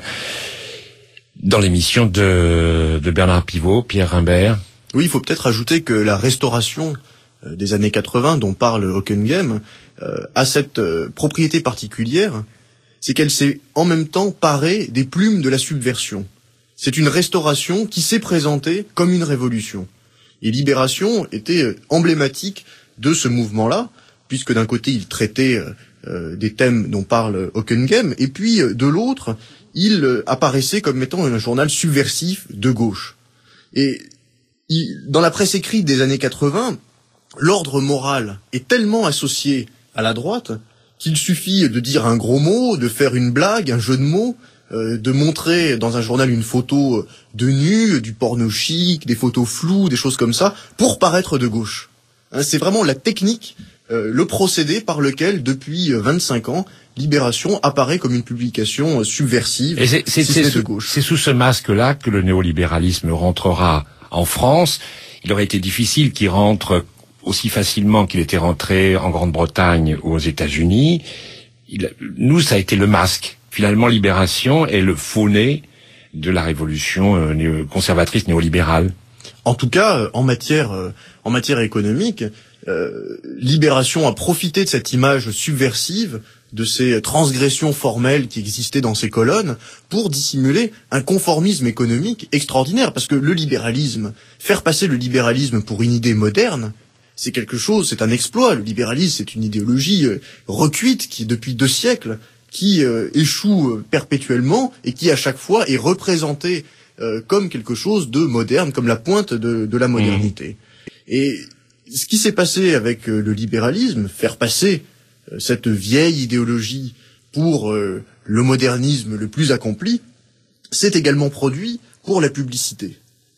dans l'émission de, de Bernard Pivot, Pierre Rimbert. Oui, il faut peut-être ajouter que la restauration des années quatre-vingts dont parle Hockenheim euh, a cette euh, propriété particulière, c'est qu'elle s'est en même temps parée des plumes de la subversion. C'est une restauration qui s'est présentée comme une révolution. Et Libération était euh, emblématique de ce mouvement-là, puisque d'un côté il traitait euh, des thèmes dont parle Hockenheim, et puis euh, de l'autre, il euh, apparaissait comme étant un journal subversif de gauche. Et il, dans la presse écrite des années quatre-vingts, l'ordre moral est tellement associé à la droite qu'il suffit de dire un gros mot, de faire une blague, un jeu de mots, euh, de montrer dans un journal une photo de nu, du porno chic, des photos floues, des choses comme ça, pour paraître de gauche. Hein, c'est vraiment la technique, euh, le procédé par lequel, depuis vingt-cinq ans, Libération apparaît comme une publication subversive, Et c'est, c'est, si c'est, c'est sous, de gauche. c'est sous ce masque-là que le néolibéralisme rentrera en France. Il aurait été difficile qu'il rentre aussi facilement qu'il était rentré en Grande-Bretagne ou aux États-Unis. Il, nous, ça a été le masque. Finalement, Libération est le faux-nez de la révolution euh, néo- conservatrice néolibérale. En tout cas, euh, en matière, euh, en matière économique, euh, Libération a profité de cette image subversive, de ces transgressions formelles qui existaient dans ces colonnes, pour dissimuler un conformisme économique extraordinaire. Parce que le libéralisme, faire passer le libéralisme pour une idée moderne, c'est quelque chose, c'est un exploit. Le libéralisme, c'est une idéologie euh, recuite qui, depuis deux siècles, qui euh, échoue euh, perpétuellement et qui, à chaque fois, est représentée euh, comme quelque chose de moderne, comme la pointe de, de la modernité. Mmh. Et ce qui s'est passé avec euh, le libéralisme, faire passer euh, cette vieille idéologie pour euh, le modernisme le plus accompli, s'est également produit pour la publicité.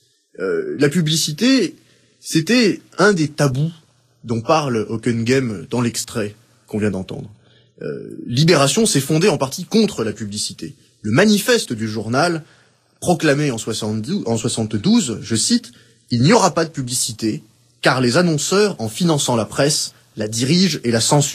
Euh, la publicité... C'était un des tabous dont parle Hockenheim dans l'extrait qu'on vient d'entendre. Euh, Libération s'est fondée en partie contre la publicité. Le manifeste du journal, proclamé en soixante-douze, en soixante-douze, je cite, « Il n'y aura pas de publicité, car les annonceurs, en finançant la presse, la dirigent et la censurent. »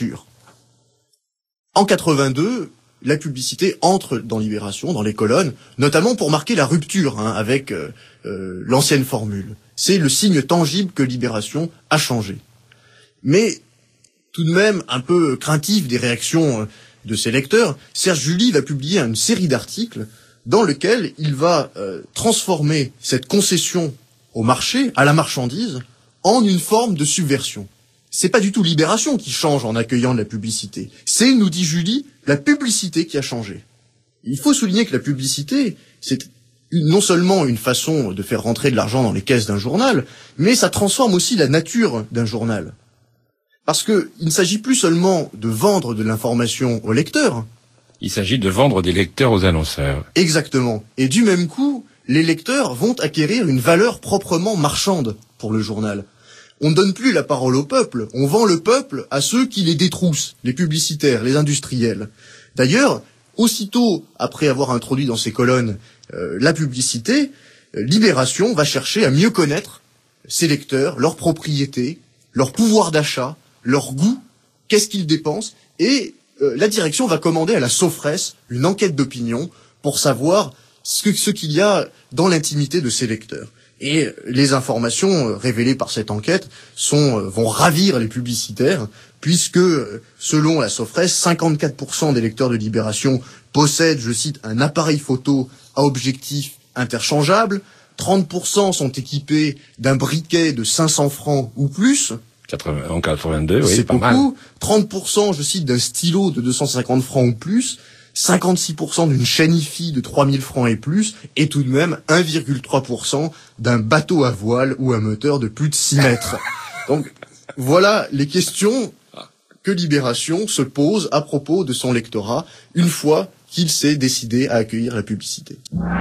En quatre-vingt-deux, la publicité entre dans Libération, dans les colonnes, notamment pour marquer la rupture hein, avec euh, euh, l'ancienne formule. C'est le signe tangible que Libération a changé. Mais, tout de même, un peu craintif des réactions de ses lecteurs, Serge July va publier une série d'articles dans lesquels il va euh, transformer cette concession au marché, à la marchandise, en une forme de subversion. C'est pas du tout Libération qui change en accueillant de la publicité. C'est, nous dit July, la publicité qui a changé. Il faut souligner que la publicité, c'est non seulement une façon de faire rentrer de l'argent dans les caisses d'un journal, mais ça transforme aussi la nature d'un journal. Parce que il ne s'agit plus seulement de vendre de l'information aux lecteurs. Il s'agit de vendre des lecteurs aux annonceurs. Exactement. Et du même coup, les lecteurs vont acquérir une valeur proprement marchande pour le journal. On ne donne plus la parole au peuple, on vend le peuple à ceux qui les détroussent, les publicitaires, les industriels. D'ailleurs, aussitôt après avoir introduit dans ses colonnes euh, la publicité, euh, Libération va chercher à mieux connaître ses lecteurs, leurs propriétés, leur pouvoir d'achat, leur goût, qu'est-ce qu'ils dépensent, et euh, la direction va commander à la Sofres une enquête d'opinion pour savoir ce, que, ce qu'il y a dans l'intimité de ses lecteurs. Et les informations révélées par cette enquête sont, vont ravir les publicitaires, puisque, selon la Sofres, cinquante-quatre pour cent des lecteurs de Libération possèdent, je cite, un appareil photo à objectif interchangeable, trente pour cent sont équipés d'un briquet de cinq cents francs ou plus. En quatre-vingt-deux, oui, c'est pas beaucoup. mal. trente pour cent, je cite, d'un stylo de deux cent cinquante francs ou plus. cinquante-six pour cent d'une chaîne I-Fi de trois mille francs et plus, et tout de même un virgule trois pour cent d'un bateau à voile ou un moteur de plus de six mètres. Donc, voilà les questions que Libération se pose à propos de son lectorat, une fois qu'il s'est décidé à accueillir la publicité.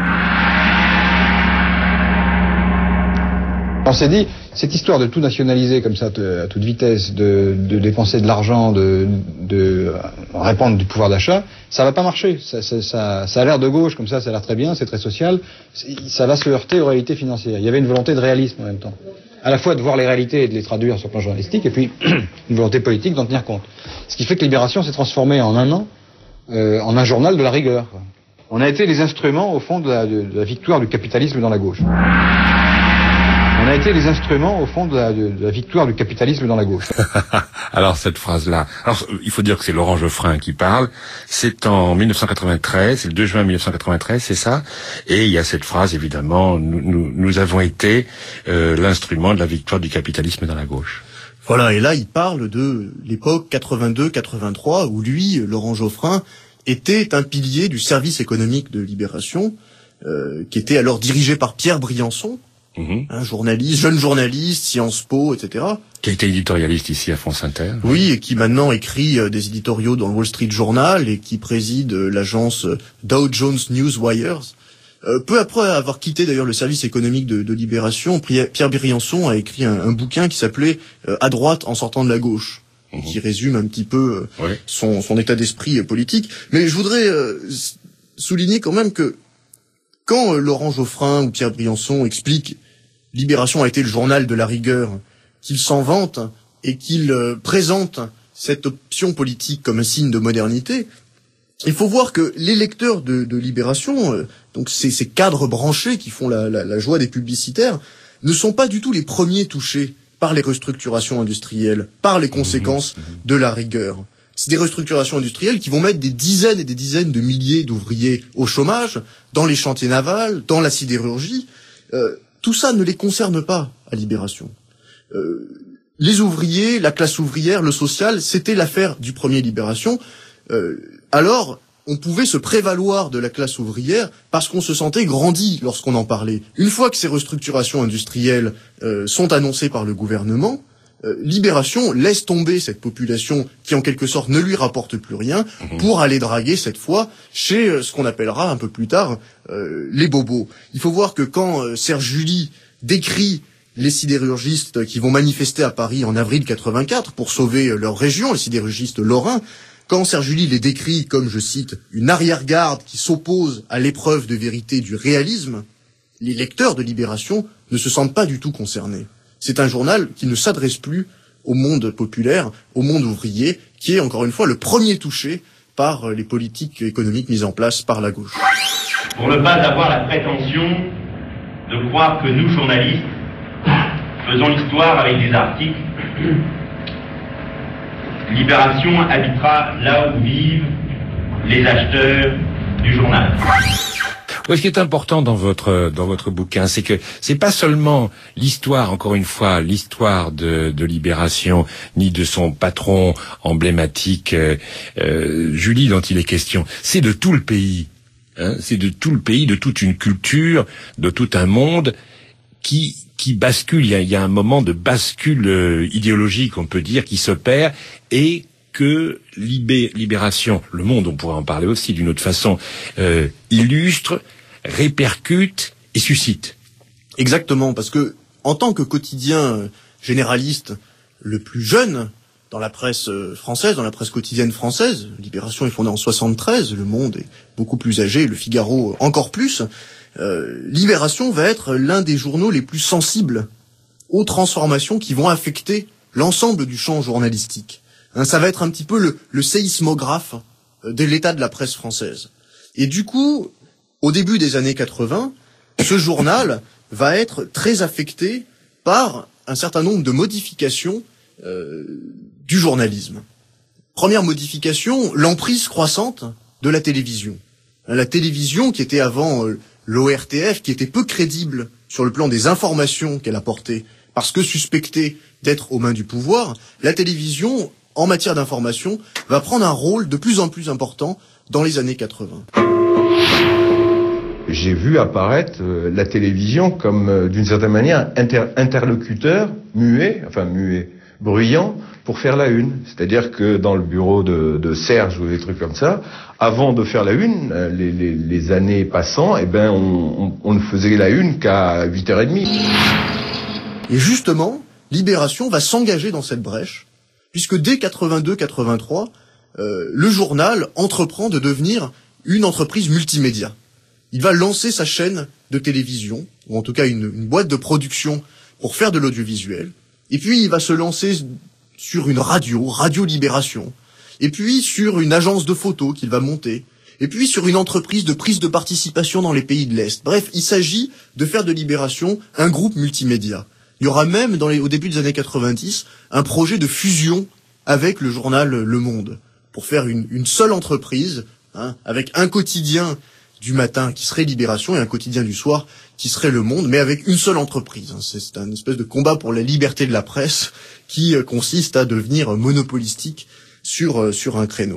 On s'est dit, cette histoire de tout nationaliser comme ça à toute vitesse, de, de dépenser de l'argent, de, de répandre du pouvoir d'achat, ça va pas marcher. Ça, ça, ça, ça a l'air de gauche, comme ça, ça a l'air très bien, c'est très social. Ça va se heurter aux réalités financières. Il y avait une volonté de réalisme en même temps. À la fois de voir les réalités et de les traduire sur le plan journalistique, et puis une volonté politique d'en tenir compte. Ce qui fait que Libération s'est transformée en un an euh, en un journal de la rigueur. On a été les instruments, au fond, de la, de, de la victoire du capitalisme dans la gauche. On a été les instruments, au fond, de la, de, de la victoire du capitalisme dans la gauche. Alors, cette phrase-là, alors, il faut dire que c'est Laurent Geoffrin qui parle, c'est en mille neuf cent quatre-vingt-treize, c'est le deux juin mille neuf cent quatre-vingt-treize, c'est ça, et il y a cette phrase, évidemment, nous, nous, nous avons été euh, l'instrument de la victoire du capitalisme dans la gauche. Voilà, et là, il parle de l'époque quatre-vingt-deux quatre-vingt-trois, où lui, Laurent Geoffrin, était un pilier du service économique de Libération, euh, qui était alors dirigé par Pierre Briançon, Mmh. un journaliste, jeune journaliste, Sciences Po, et cetera. Qui a été éditorialiste ici à France Inter. Oui, et qui maintenant écrit euh, des éditoriaux dans le Wall Street Journal et qui préside euh, l'agence euh, Dow Jones Newswires. Euh, peu après avoir quitté d'ailleurs le service économique de, de Libération, Pierre Briançon a écrit un, un bouquin qui s'appelait euh, « À droite en sortant de la gauche mmh. », qui résume un petit peu euh, ouais. son, son état d'esprit euh, politique. Mais je voudrais euh, souligner quand même que quand euh, Laurent Geoffrin ou Pierre Briançon expliquent Libération a été le journal de la rigueur, qu'il s'en vante et qu'il euh, présente cette option politique comme un signe de modernité, il faut voir que les lecteurs de, de Libération, euh, donc ces, ces cadres branchés qui font la, la, la joie des publicitaires, ne sont pas du tout les premiers touchés par les restructurations industrielles, par les conséquences de la rigueur. C'est des restructurations industrielles qui vont mettre des dizaines et des dizaines de milliers d'ouvriers au chômage, dans les chantiers navals, dans la sidérurgie. Euh, Tout ça ne les concerne pas à Libération. Euh, les ouvriers, la classe ouvrière, le social, c'était l'affaire du premier Libération. Euh, alors, on pouvait se prévaloir de la classe ouvrière parce qu'on se sentait grandi lorsqu'on en parlait. Une fois que ces restructurations industrielles euh, sont annoncées par le gouvernement, euh, Libération laisse tomber cette population qui en quelque sorte ne lui rapporte plus rien pour aller draguer cette fois chez euh, ce qu'on appellera un peu plus tard euh, les bobos. Il faut voir que quand euh, Serge July décrit les sidérurgistes qui vont manifester à Paris en avril quatre-vingt-quatre pour sauver euh, leur région, les sidérurgistes lorrains, quand Serge July les décrit comme, je cite, une arrière-garde qui s'oppose à l'épreuve de vérité du réalisme, les lecteurs de Libération ne se sentent pas du tout concernés. C'est un journal qui ne s'adresse plus au monde populaire, au monde ouvrier, qui est encore une fois le premier touché par les politiques économiques mises en place par la gauche. Pour ne pas avoir la prétention de croire que nous, journalistes, faisons l'histoire avec des articles, Libération habitera là où vivent les acheteurs du journal. Oui, ce qui est important dans votre dans votre bouquin, c'est que c'est pas seulement l'histoire, encore une fois, l'histoire de, de Libération, ni de son patron emblématique, euh, euh, July, dont il est question. C'est de tout le pays. Hein, c'est de tout le pays, de toute une culture, de tout un monde qui qui bascule. Il y a, il y a un moment de bascule euh, idéologique, on peut dire, qui s'opère et que Libé, Libération, Le Monde, on pourrait en parler aussi d'une autre façon, euh, illustre, répercute et suscite. Exactement, parce que en tant que quotidien généraliste le plus jeune dans la presse française, dans la presse quotidienne française. Libération est fondée en soixante-treize, Le Monde est beaucoup plus âgé, Le Figaro encore plus. Euh, Libération va être l'un des journaux les plus sensibles aux transformations qui vont affecter l'ensemble du champ journalistique. Hein, ça va être un petit peu le, le séismographe de l'état de la presse française. Et du coup, au début des années quatre-vingts, ce journal va être très affecté par un certain nombre de modifications euh, du journalisme. Première modification, l'emprise croissante de la télévision. La télévision qui était avant euh, l'O R T F, qui était peu crédible sur le plan des informations qu'elle apportait, parce que suspectée d'être aux mains du pouvoir, la télévision, en matière d'information, va prendre un rôle de plus en plus important dans les années quatre-vingts. J'ai vu apparaître euh, la télévision comme, euh, d'une certaine manière, inter interlocuteur muet, enfin muet, bruyant, pour faire la une. C'est-à-dire que dans le bureau de, de Serge ou des trucs comme ça, avant de faire la une, euh, les, les, les années passant, eh ben, on, on, on ne faisait la une qu'à huit heures trente. Et justement, Libération va s'engager dans cette brèche, puisque dès quatre-vingt-deux quatre-vingt-trois, euh, le journal entreprend de devenir une entreprise multimédia. Il va lancer sa chaîne de télévision, ou en tout cas une, une boîte de production pour faire de l'audiovisuel. Et puis il va se lancer sur une radio, Radio Libération. Et puis sur une agence de photos qu'il va monter. Et puis sur une entreprise de prise de participation dans les pays de l'Est. Bref, il s'agit de faire de Libération un groupe multimédia. Il y aura même, dans les, au début des années quatre-vingt-dix, un projet de fusion avec le journal Le Monde, pour faire une, une seule entreprise, hein, avec un quotidien du matin qui serait Libération et un quotidien du soir qui serait Le Monde, mais avec une seule entreprise. C'est un espèce de combat pour la liberté de la presse qui consiste à devenir monopolistique sur sur un créneau.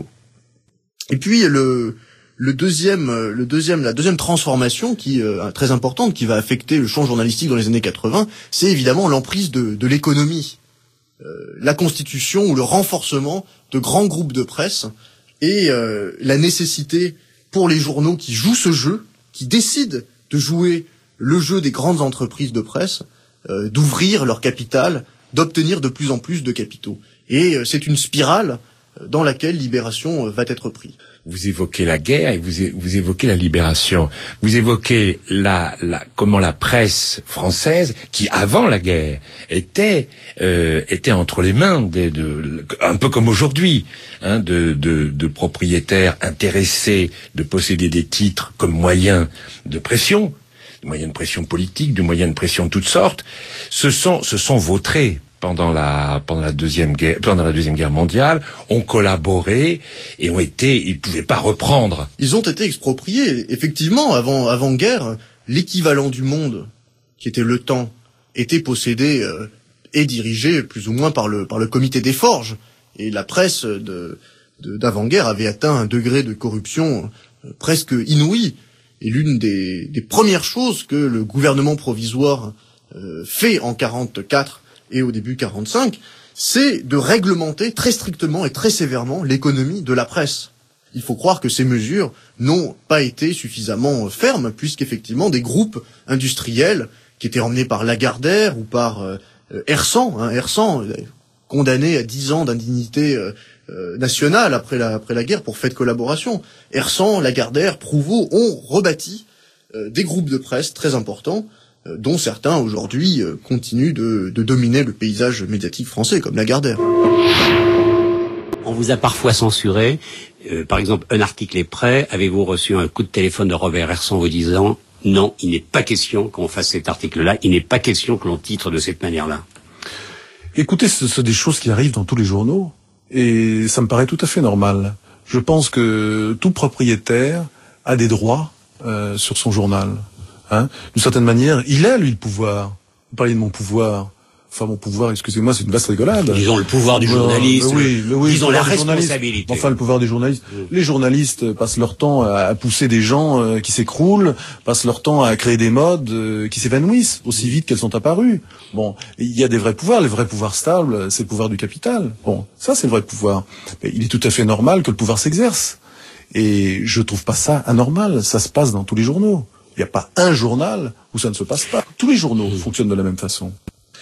Et puis le le deuxième le deuxième la deuxième transformation qui euh, très importante qui va affecter le champ journalistique dans les années quatre-vingts, c'est évidemment l'emprise de de l'économie. Euh, la constitution ou le renforcement de grands groupes de presse et euh, la nécessité pour les journaux qui jouent ce jeu, qui décident de jouer le jeu des grandes entreprises de presse, euh, d'ouvrir leur capital, d'obtenir de plus en plus de capitaux. Et euh, c'est une spirale dans laquelle Libération euh, va être prise. Vous évoquez la guerre et vous, vous évoquez la libération. Vous évoquez la, la, comment la presse française, qui avant la guerre était euh, était entre les mains de, de un peu comme aujourd'hui, hein, de, de, de propriétaires intéressés de posséder des titres comme moyen de pression, de moyen de pression politique, de moyen de pression de toutes sortes, se sont se sont vautrés pendant la pendant la deuxième guerre pendant la deuxième guerre mondiale, ont collaboré et ont été ils pouvaient pas reprendre. Ils ont été expropriés. Effectivement, avant avant guerre, l'équivalent du Monde, qui était Le Temps, était possédé euh, et dirigé plus ou moins par le par le comité des forges, et la presse de de d'avant-guerre avait atteint un degré de corruption euh, presque inouï. Et l'une des des premières choses que le gouvernement provisoire euh, fait en quarante-quatre et au début quarante-cinq, c'est de réglementer très strictement et très sévèrement l'économie de la presse. Il faut croire que ces mesures n'ont pas été suffisamment fermes, puisqu'effectivement des groupes industriels qui étaient emmenés par Lagardère ou par euh, Hersant, hein, Hersant, condamné à dix ans d'indignité euh, euh, nationale après la, après la guerre pour fait de collaboration, Hersant, Lagardère, Prouveau ont rebâti euh, des groupes de presse très importants, dont certains aujourd'hui euh, continuent de, de dominer le paysage médiatique français, comme Lagardère. On vous a parfois censuré. Euh, par exemple, un article est prêt. Avez-vous reçu un coup de téléphone de Robert Hersant vous disant « Non, il n'est pas question qu'on fasse cet article-là, il n'est pas question que l'on titre de cette manière-là ». Écoutez, ce sont des choses qui arrivent dans tous les journaux, et ça me paraît tout à fait normal. Je pense que tout propriétaire a des droits euh, sur son journal. Hein, d'une certaine manière, il a, lui, le pouvoir. Vous parlez de mon pouvoir. Enfin, mon pouvoir, excusez-moi, c'est une vaste rigolade. Disons le pouvoir du journaliste. Mais oui, mais oui, disons la responsabilité. Enfin, le pouvoir des journalistes. Mmh. Les journalistes passent leur temps à pousser des gens euh, qui s'écroulent, passent leur temps à créer des modes euh, qui s'évanouissent aussi vite qu'elles sont apparues. Bon, il y a des vrais pouvoirs. Les vrais pouvoirs stables, c'est le pouvoir du capital. Bon, ça, c'est le vrai pouvoir. Mais il est tout à fait normal que le pouvoir s'exerce. Et je trouve pas ça anormal. Ça se passe dans tous les journaux. Il n'y a pas un journal où ça ne se passe pas. Tous les journaux fonctionnent de la même façon.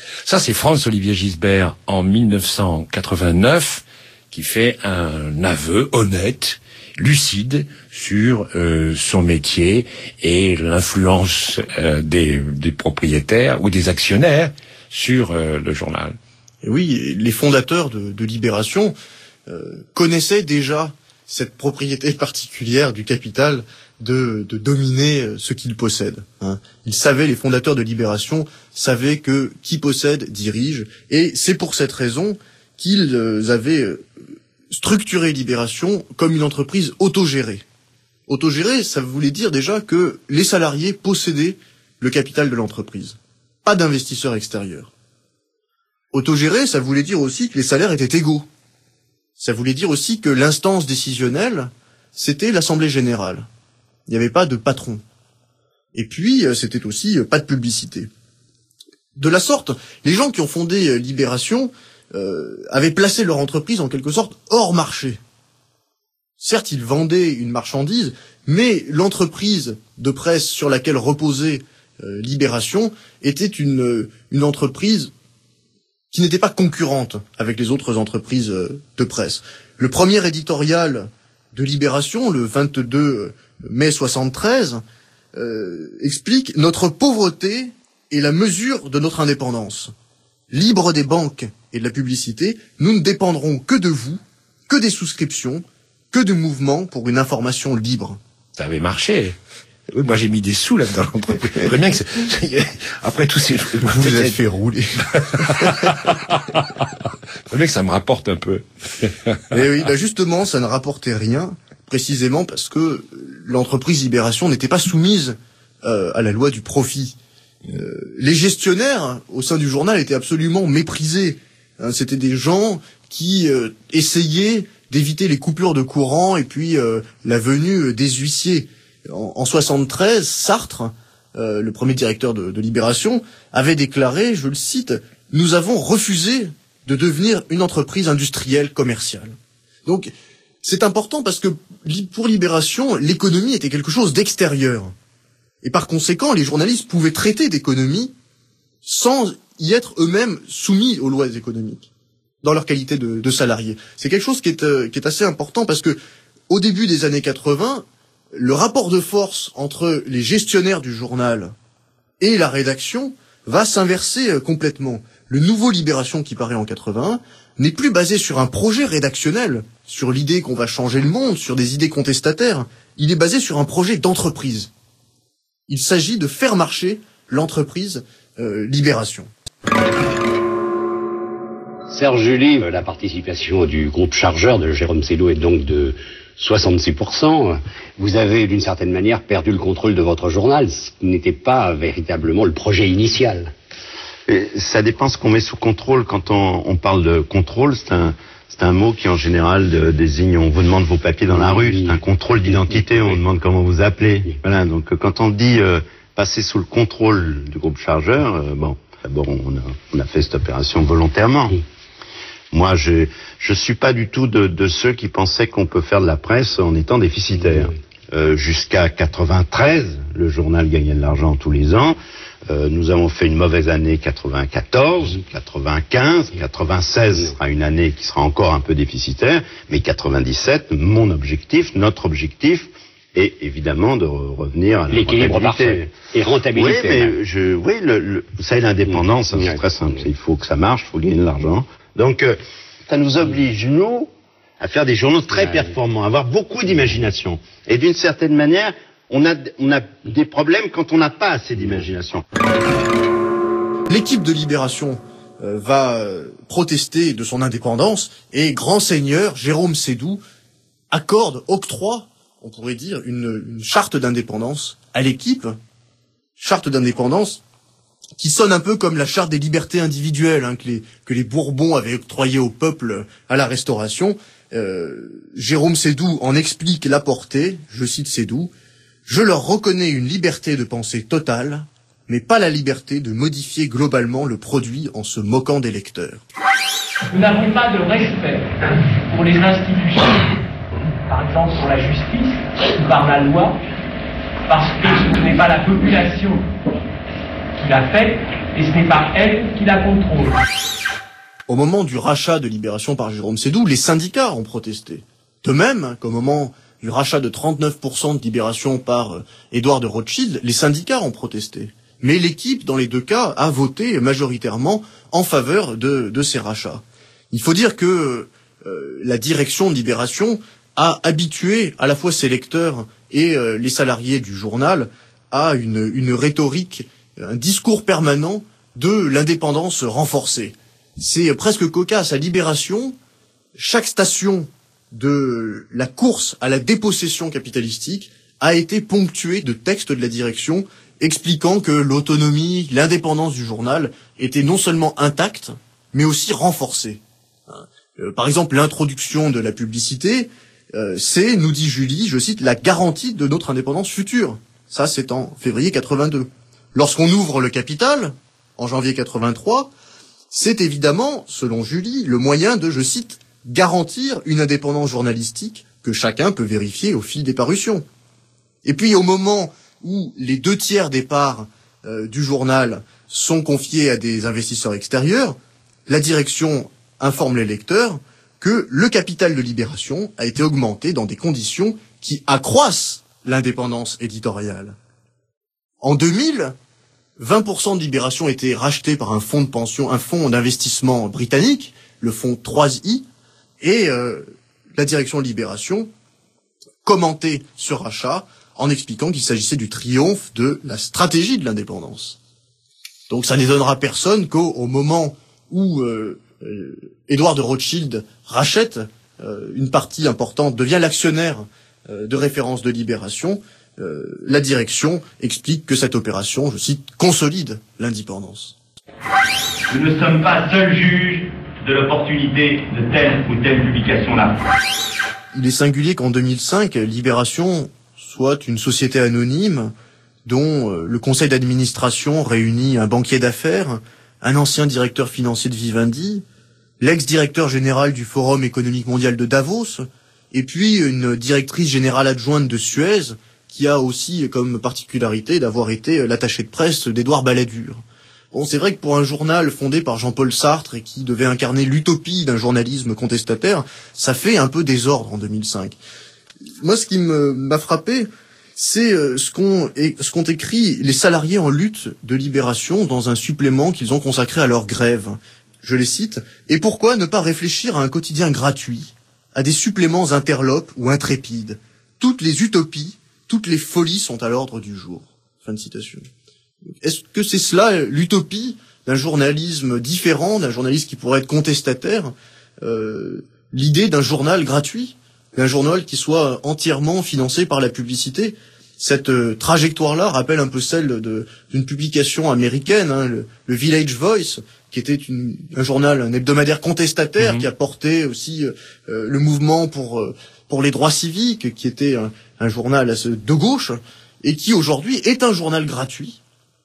Ça, c'est Franz-Olivier Gisbert en mille neuf cent quatre-vingt-neuf qui fait un aveu honnête, lucide sur euh, son métier et l'influence euh, des, des propriétaires ou des actionnaires sur euh, le journal. Et oui, les fondateurs de, de Libération euh, connaissaient déjà cette propriété particulière du capital de, de dominer ce qu'il possède. Hein. Ils savaient, les fondateurs de Libération savaient que qui possède dirige, et c'est pour cette raison qu'ils avaient structuré Libération comme une entreprise autogérée. Autogérée, ça voulait dire déjà que les salariés possédaient le capital de l'entreprise, pas d'investisseurs extérieurs. Autogérée, ça voulait dire aussi que les salaires étaient égaux. Ça voulait dire aussi que l'instance décisionnelle, c'était l'Assemblée générale. Il n'y avait pas de patron. Et puis, c'était aussi pas de publicité. De la sorte, les gens qui ont fondé Libération euh, avaient placé leur entreprise en quelque sorte hors marché. Certes, ils vendaient une marchandise, mais l'entreprise de presse sur laquelle reposait euh, Libération était une, une entreprise qui n'était pas concurrente avec les autres entreprises de presse. Le premier éditorial de Libération, le vingt-deux mai soixante-treize, euh, explique « Notre pauvreté est la mesure de notre indépendance. Libre des banques et de la publicité, nous ne dépendrons que de vous, que des souscriptions, que de mouvements pour une information libre. » Ça avait marché. Oui, moi j'ai mis des sous là dans l'entreprise. Très bien que c'est... après tous ces vous vous êtes fait rouler. Très bien que ça me rapporte un peu. Et oui, bah justement, ça ne rapportait rien, précisément parce que l'entreprise Libération n'était pas soumise euh, à la loi du profit. Euh, les gestionnaires au sein du journal étaient absolument méprisés. Hein, c'était des gens qui euh, essayaient d'éviter les coupures de courant et puis euh, la venue des huissiers. En, en soixante-treize, Sartre, euh, le premier directeur de, de Libération, avait déclaré, je le cite, « Nous avons refusé de devenir une entreprise industrielle commerciale. » Donc, c'est important parce que pour Libération, l'économie était quelque chose d'extérieur. Et par conséquent, les journalistes pouvaient traiter d'économie sans y être eux-mêmes soumis aux lois économiques, dans leur qualité de, de salariés. C'est quelque chose qui est, euh, qui est assez important parce que, au début des années quatre-vingts, le rapport de force entre les gestionnaires du journal et la rédaction va s'inverser euh, complètement. Le nouveau Libération qui paraît en quatre-vingt-un n'est plus basé sur un projet rédactionnel, sur l'idée qu'on va changer le monde, sur des idées contestataires. Il est basé sur un projet d'entreprise. Il s'agit de faire marcher l'entreprise euh, Libération. Serge July, la participation du groupe Chargeur de Jérôme Sédou est donc de soixante-six pour cent. Vous avez d'une certaine manière perdu le contrôle de votre journal, ce qui n'était pas véritablement le projet initial. Et ça dépend ce qu'on met sous contrôle. Quand on, on parle de contrôle, c'est un, c'est un mot qui en général de, désigne, on vous demande vos papiers dans la rue, c'est un contrôle d'identité, on vous demande comment vous appelez. Voilà, donc quand on dit euh, passer sous le contrôle du groupe Chargeur, euh, bon, d'abord on a, on a fait cette opération volontairement. Moi, je je suis pas du tout de, de ceux qui pensaient qu'on peut faire de la presse en étant déficitaire. Euh, jusqu'à quatre-vingt-treize, le journal gagnait de l'argent tous les ans. Euh, nous avons fait une mauvaise année quatre-vingt-quatorze, quatre-vingt-quinze, quatre-vingt-seize sera une année qui sera encore un peu déficitaire, mais quatre-vingt-dix-sept, mon objectif, notre objectif, est évidemment de revenir à la l'équilibre parfait et rentabilité. Oui, mais je, oui, le, le, vous savez, l'indépendance, mmh. c'est très simple. Il faut que ça marche, il faut gagner de l'argent. Donc, euh, ça nous oblige, nous, à faire des journaux très ouais. performants, à avoir beaucoup d'imagination. Et d'une certaine manière, on a, on a des problèmes quand on n'a pas assez d'imagination. L'équipe de Libération euh, va euh, protester de son indépendance et grand seigneur Jérôme Sédou accorde, octroie, on pourrait dire, une, une charte d'indépendance à l'équipe, charte d'indépendance qui sonne un peu comme la charte des libertés individuelles hein, que, les, que les Bourbons avaient octroyée au peuple à la Restauration. Euh, Jérôme Sédou en explique la portée, je cite Sédou, « Je leur reconnais une liberté de pensée totale, mais pas la liberté de modifier globalement le produit en se moquant des lecteurs. » Nous n'avons pas de respect pour les institutions, par exemple pour la justice, ou par la loi, parce que ce n'est pas la population qui l'a fait, et ce n'est pas elle qui la contrôle. Au moment du rachat de Libération par Jérôme Sédou, les syndicats ont protesté. De même qu'au moment du rachat de trente-neuf pour cent de Libération par euh, Édouard de Rothschild, les syndicats ont protesté. Mais l'équipe, dans les deux cas, a voté majoritairement en faveur de, de ces rachats. Il faut dire que euh, la direction de Libération a habitué à la fois ses lecteurs et euh, les salariés du journal à une, une rhétorique, un discours permanent de l'indépendance renforcée. C'est presque cocasse. À Libération, chaque station de la course à la dépossession capitalistique a été ponctuée de textes de la direction expliquant que l'autonomie, l'indépendance du journal étaient non seulement intactes, mais aussi renforcées. Euh, par exemple, l'introduction de la publicité, euh, c'est, nous dit Julie, je cite, la garantie de notre indépendance future. Ça, c'est en février quatre-vingt-deux. Lorsqu'on ouvre le Capital, en janvier quatre-vingt-trois, c'est évidemment, selon Julie, le moyen de, je cite, garantir une indépendance journalistique que chacun peut vérifier au fil des parutions. Et puis, au moment où les deux tiers des parts euh, du journal sont confiés à des investisseurs extérieurs, la direction informe les lecteurs que le capital de Libération a été augmenté dans des conditions qui accroissent l'indépendance éditoriale. En deux mille, vingt pour cent de Libération étaient rachetés par un fonds de pension, un fonds d'investissement britannique, le fonds trois i, et euh, la direction de Libération commentait ce rachat en expliquant qu'il s'agissait du triomphe de la stratégie de l'indépendance. Donc ça n'étonnera personne qu'au au moment où euh, euh, Édouard de Rothschild rachète euh, une partie importante, devient l'actionnaire euh, de référence de Libération, euh, la direction explique que cette opération, je cite, consolide l'indépendance. Nous ne sommes pas seuls juges de l'opportunité de telle ou telle publication-là. Il est singulier qu'en deux mille cinq, Libération soit une société anonyme dont euh, le conseil d'administration réunit un banquier d'affaires, un ancien directeur financier de Vivendi, l'ex-directeur général du Forum économique mondial de Davos, et puis une directrice générale adjointe de Suez, qui a aussi comme particularité d'avoir été l'attaché de presse d'Édouard Balladur. Bon, c'est vrai que pour un journal fondé par Jean-Paul Sartre et qui devait incarner l'utopie d'un journalisme contestataire, ça fait un peu désordre en deux mille cinq. Moi, ce qui me, m'a frappé, c'est euh, ce qu'ont ce qu'ont écrit les salariés en lutte de Libération dans un supplément qu'ils ont consacré à leur grève. Je les cite. « Et pourquoi ne pas réfléchir à un quotidien gratuit, à des suppléments interlopes ou intrépides? Toutes les utopies, toutes les folies sont à l'ordre du jour. » Fin de citation. Est-ce que c'est cela l'utopie d'un journalisme différent, d'un journalisme qui pourrait être contestataire, euh, l'idée d'un journal gratuit, d'un journal qui soit entièrement financé par la publicité? Cette euh, trajectoire-là rappelle un peu celle de, d'une publication américaine, hein, le, le Village Voice, qui était une, un journal, un hebdomadaire contestataire, mmh. qui a porté aussi euh, le mouvement pour euh, pour les droits civiques, qui était un, un journal de gauche, et qui aujourd'hui est un journal gratuit,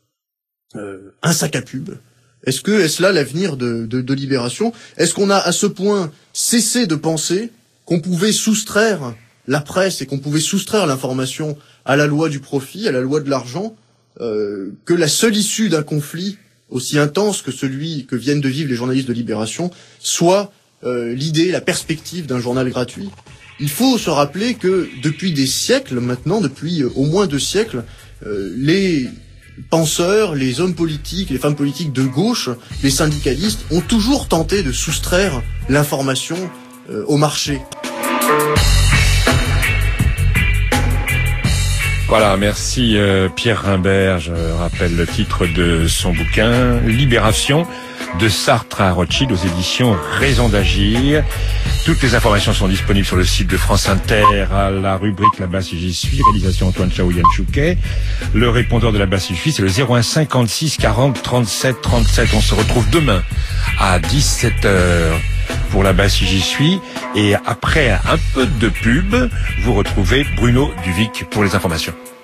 euh, un sac à pub. Est-ce que est-ce là l'avenir de, de, de Libération? Est-ce qu'on a à ce point cessé de penser qu'on pouvait soustraire la presse et qu'on pouvait soustraire l'information à la loi du profit, à la loi de l'argent, euh, que la seule issue d'un conflit aussi intense que celui que viennent de vivre les journalistes de Libération soit euh, l'idée, la perspective d'un journal gratuit? Il faut se rappeler que depuis des siècles maintenant, depuis euh, au moins deux siècles, euh, les penseurs, les hommes politiques, les femmes politiques de gauche, les syndicalistes ont toujours tenté de soustraire l'information euh, au marché. Voilà, merci euh, Pierre Rimbert. Je rappelle le titre de son bouquin, Libération, de Sartre à Rothschild, aux éditions Raison d'agir. Toutes les informations sont disponibles sur le site de France Inter, à la rubrique Là-bas si j'y suis, réalisation Antoine Chaouyan Chouquet. Le répondeur de Là-bas si j'y suis, c'est le zéro un cinquante-six quarante trente-sept trente-sept. On se retrouve demain à dix-sept heures pour Là-bas si j'y suis. Et après un peu de pub, vous retrouvez Bruno Duvic pour les informations.